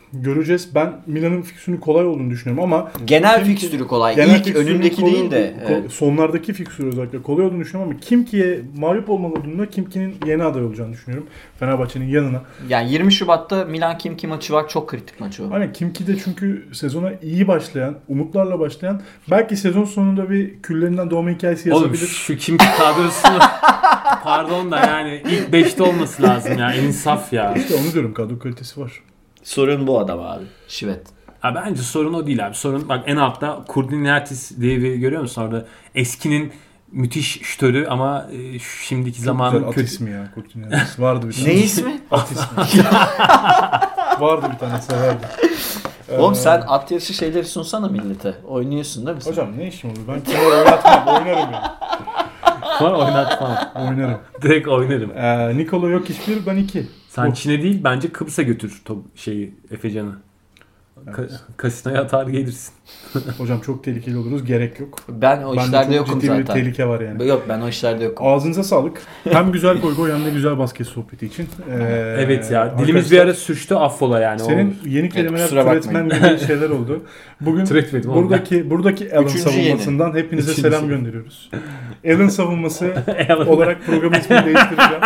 S3: Göreceğiz. Ben Milan'ın fikstürünün kolay olduğunu düşünüyorum ama
S4: Genel
S3: kim ki-
S4: fikstürü kolay.
S3: genel
S4: İlk
S3: fikstürün
S4: önündeki
S3: kolay
S4: değil de.
S3: olduğu- sonlardaki fikstür özellikle kolay olduğunu düşünüyorum ama Kimki'ye mağlup olmalarında Kimki'nin yeni aday olacağını düşünüyorum. Fenerbahçe'nin yanına.
S4: Yani 20 Şubat'ta Milan Kimki maçı var. Çok kritik maç o.
S3: Aynen Kimki'de çünkü sezona iyi başlayan, umutlarla başlayan, belki sezon sonunda bir küllerinden doğma hikayesi
S5: Oğlum
S3: yazabilir.
S5: şu Kimki kadrosunu pardon da yani ilk 5'te olması lazım ya. İnsaf ya.
S3: İşte onu diyorum, kadro kalitesi var.
S4: Sorun bu adam abi. Şivet.
S5: Ha, bence sorun o değil abi. Sorun bak en altta Kurdinyatis diye bir görüyor musun orada? Eskinin müthiş şütörü ama şimdiki
S3: Çok
S5: zamanın
S3: güzel at
S5: kötü.
S3: ismi ya. Kurtunias. Vardı bir tane.
S4: Ne ismi?
S3: At ismi. Vardı bir tane, severdim.
S4: Oğlum sen at yarışı şeyleri sunsana millete. Oynuyorsun değil mi sen?
S3: Hocam ne işim olur? Ben kenar oynatmam. Oynarım ya.
S5: Var oynat falan.
S3: Oynarım.
S5: Direkt oynarım.
S3: Nikola yok hiçbir, ben 2.
S5: Sen Çin'e değil bence Kıbrıs'a götür Efecan'ı. Kasinoya atar gelirsin.
S3: Hocam çok tehlikeli oluruz. Gerek yok.
S4: Ben o
S3: Bende
S4: işlerde
S3: çok
S4: yokum
S3: ciddi bir
S4: zaten.
S3: tehlike var yani.
S4: Yok ben o işlerde yokum.
S3: Ağzınıza sağlık. Hem güzel goy goy hem de güzel basket sohbeti için.
S5: Evet ya. Dilimiz bir ara sürçtü, affola yani.
S3: Senin yeni kelimeler
S4: kusura
S3: türetmen gibi şeyler oldu. Bugün
S5: Türetmedim oğlum
S3: buradaki Alan
S4: Üçüncü
S3: savunmasından hepinize
S5: Üçüncü
S3: selam
S5: yeni.
S3: gönderiyoruz. Alan savunması
S5: Alan.
S3: olarak programın ismini değiştireceğim.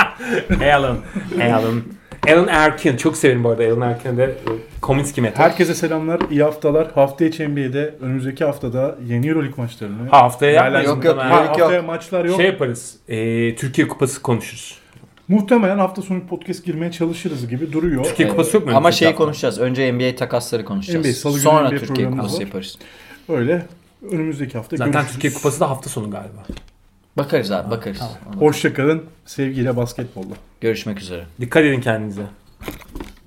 S5: Alan Erkin. Çok severim bu arada. Alan Erkin'e de Kominski metal.
S3: Herkese selamlar, iyi haftalar. Hafta içi NBA'de önümüzdeki haftada yeni Euroleague maçlarını.
S5: Haftaya yapmayız.
S4: Yok, yok.
S5: muhtemelen.
S3: Haftaya maçlar yok.
S5: Şey yaparız. Türkiye Kupası konuşuruz.
S3: Muhtemelen hafta sonu podcast girmeye çalışırız gibi duruyor.
S5: Türkiye Kupası yok mu?
S4: Ama
S5: önümüzdeki
S4: şeyi
S5: hafta?
S4: konuşacağız. Önce NBA takasları konuşacağız.
S3: NBA, Salı günü
S4: Sonra
S3: NBA
S4: Türkiye
S3: programımız
S4: Kupası
S3: var.
S4: yaparız.
S3: Öyle önümüzdeki hafta
S5: Zaten
S3: görüşürüz.
S5: Türkiye Kupası da hafta sonu galiba.
S4: Bakarız abi bakarız.
S5: Tamam.
S3: Hoşça kalın. Sevgiyle basketbolla.
S4: Görüşmek üzere.
S5: Dikkat edin kendinize.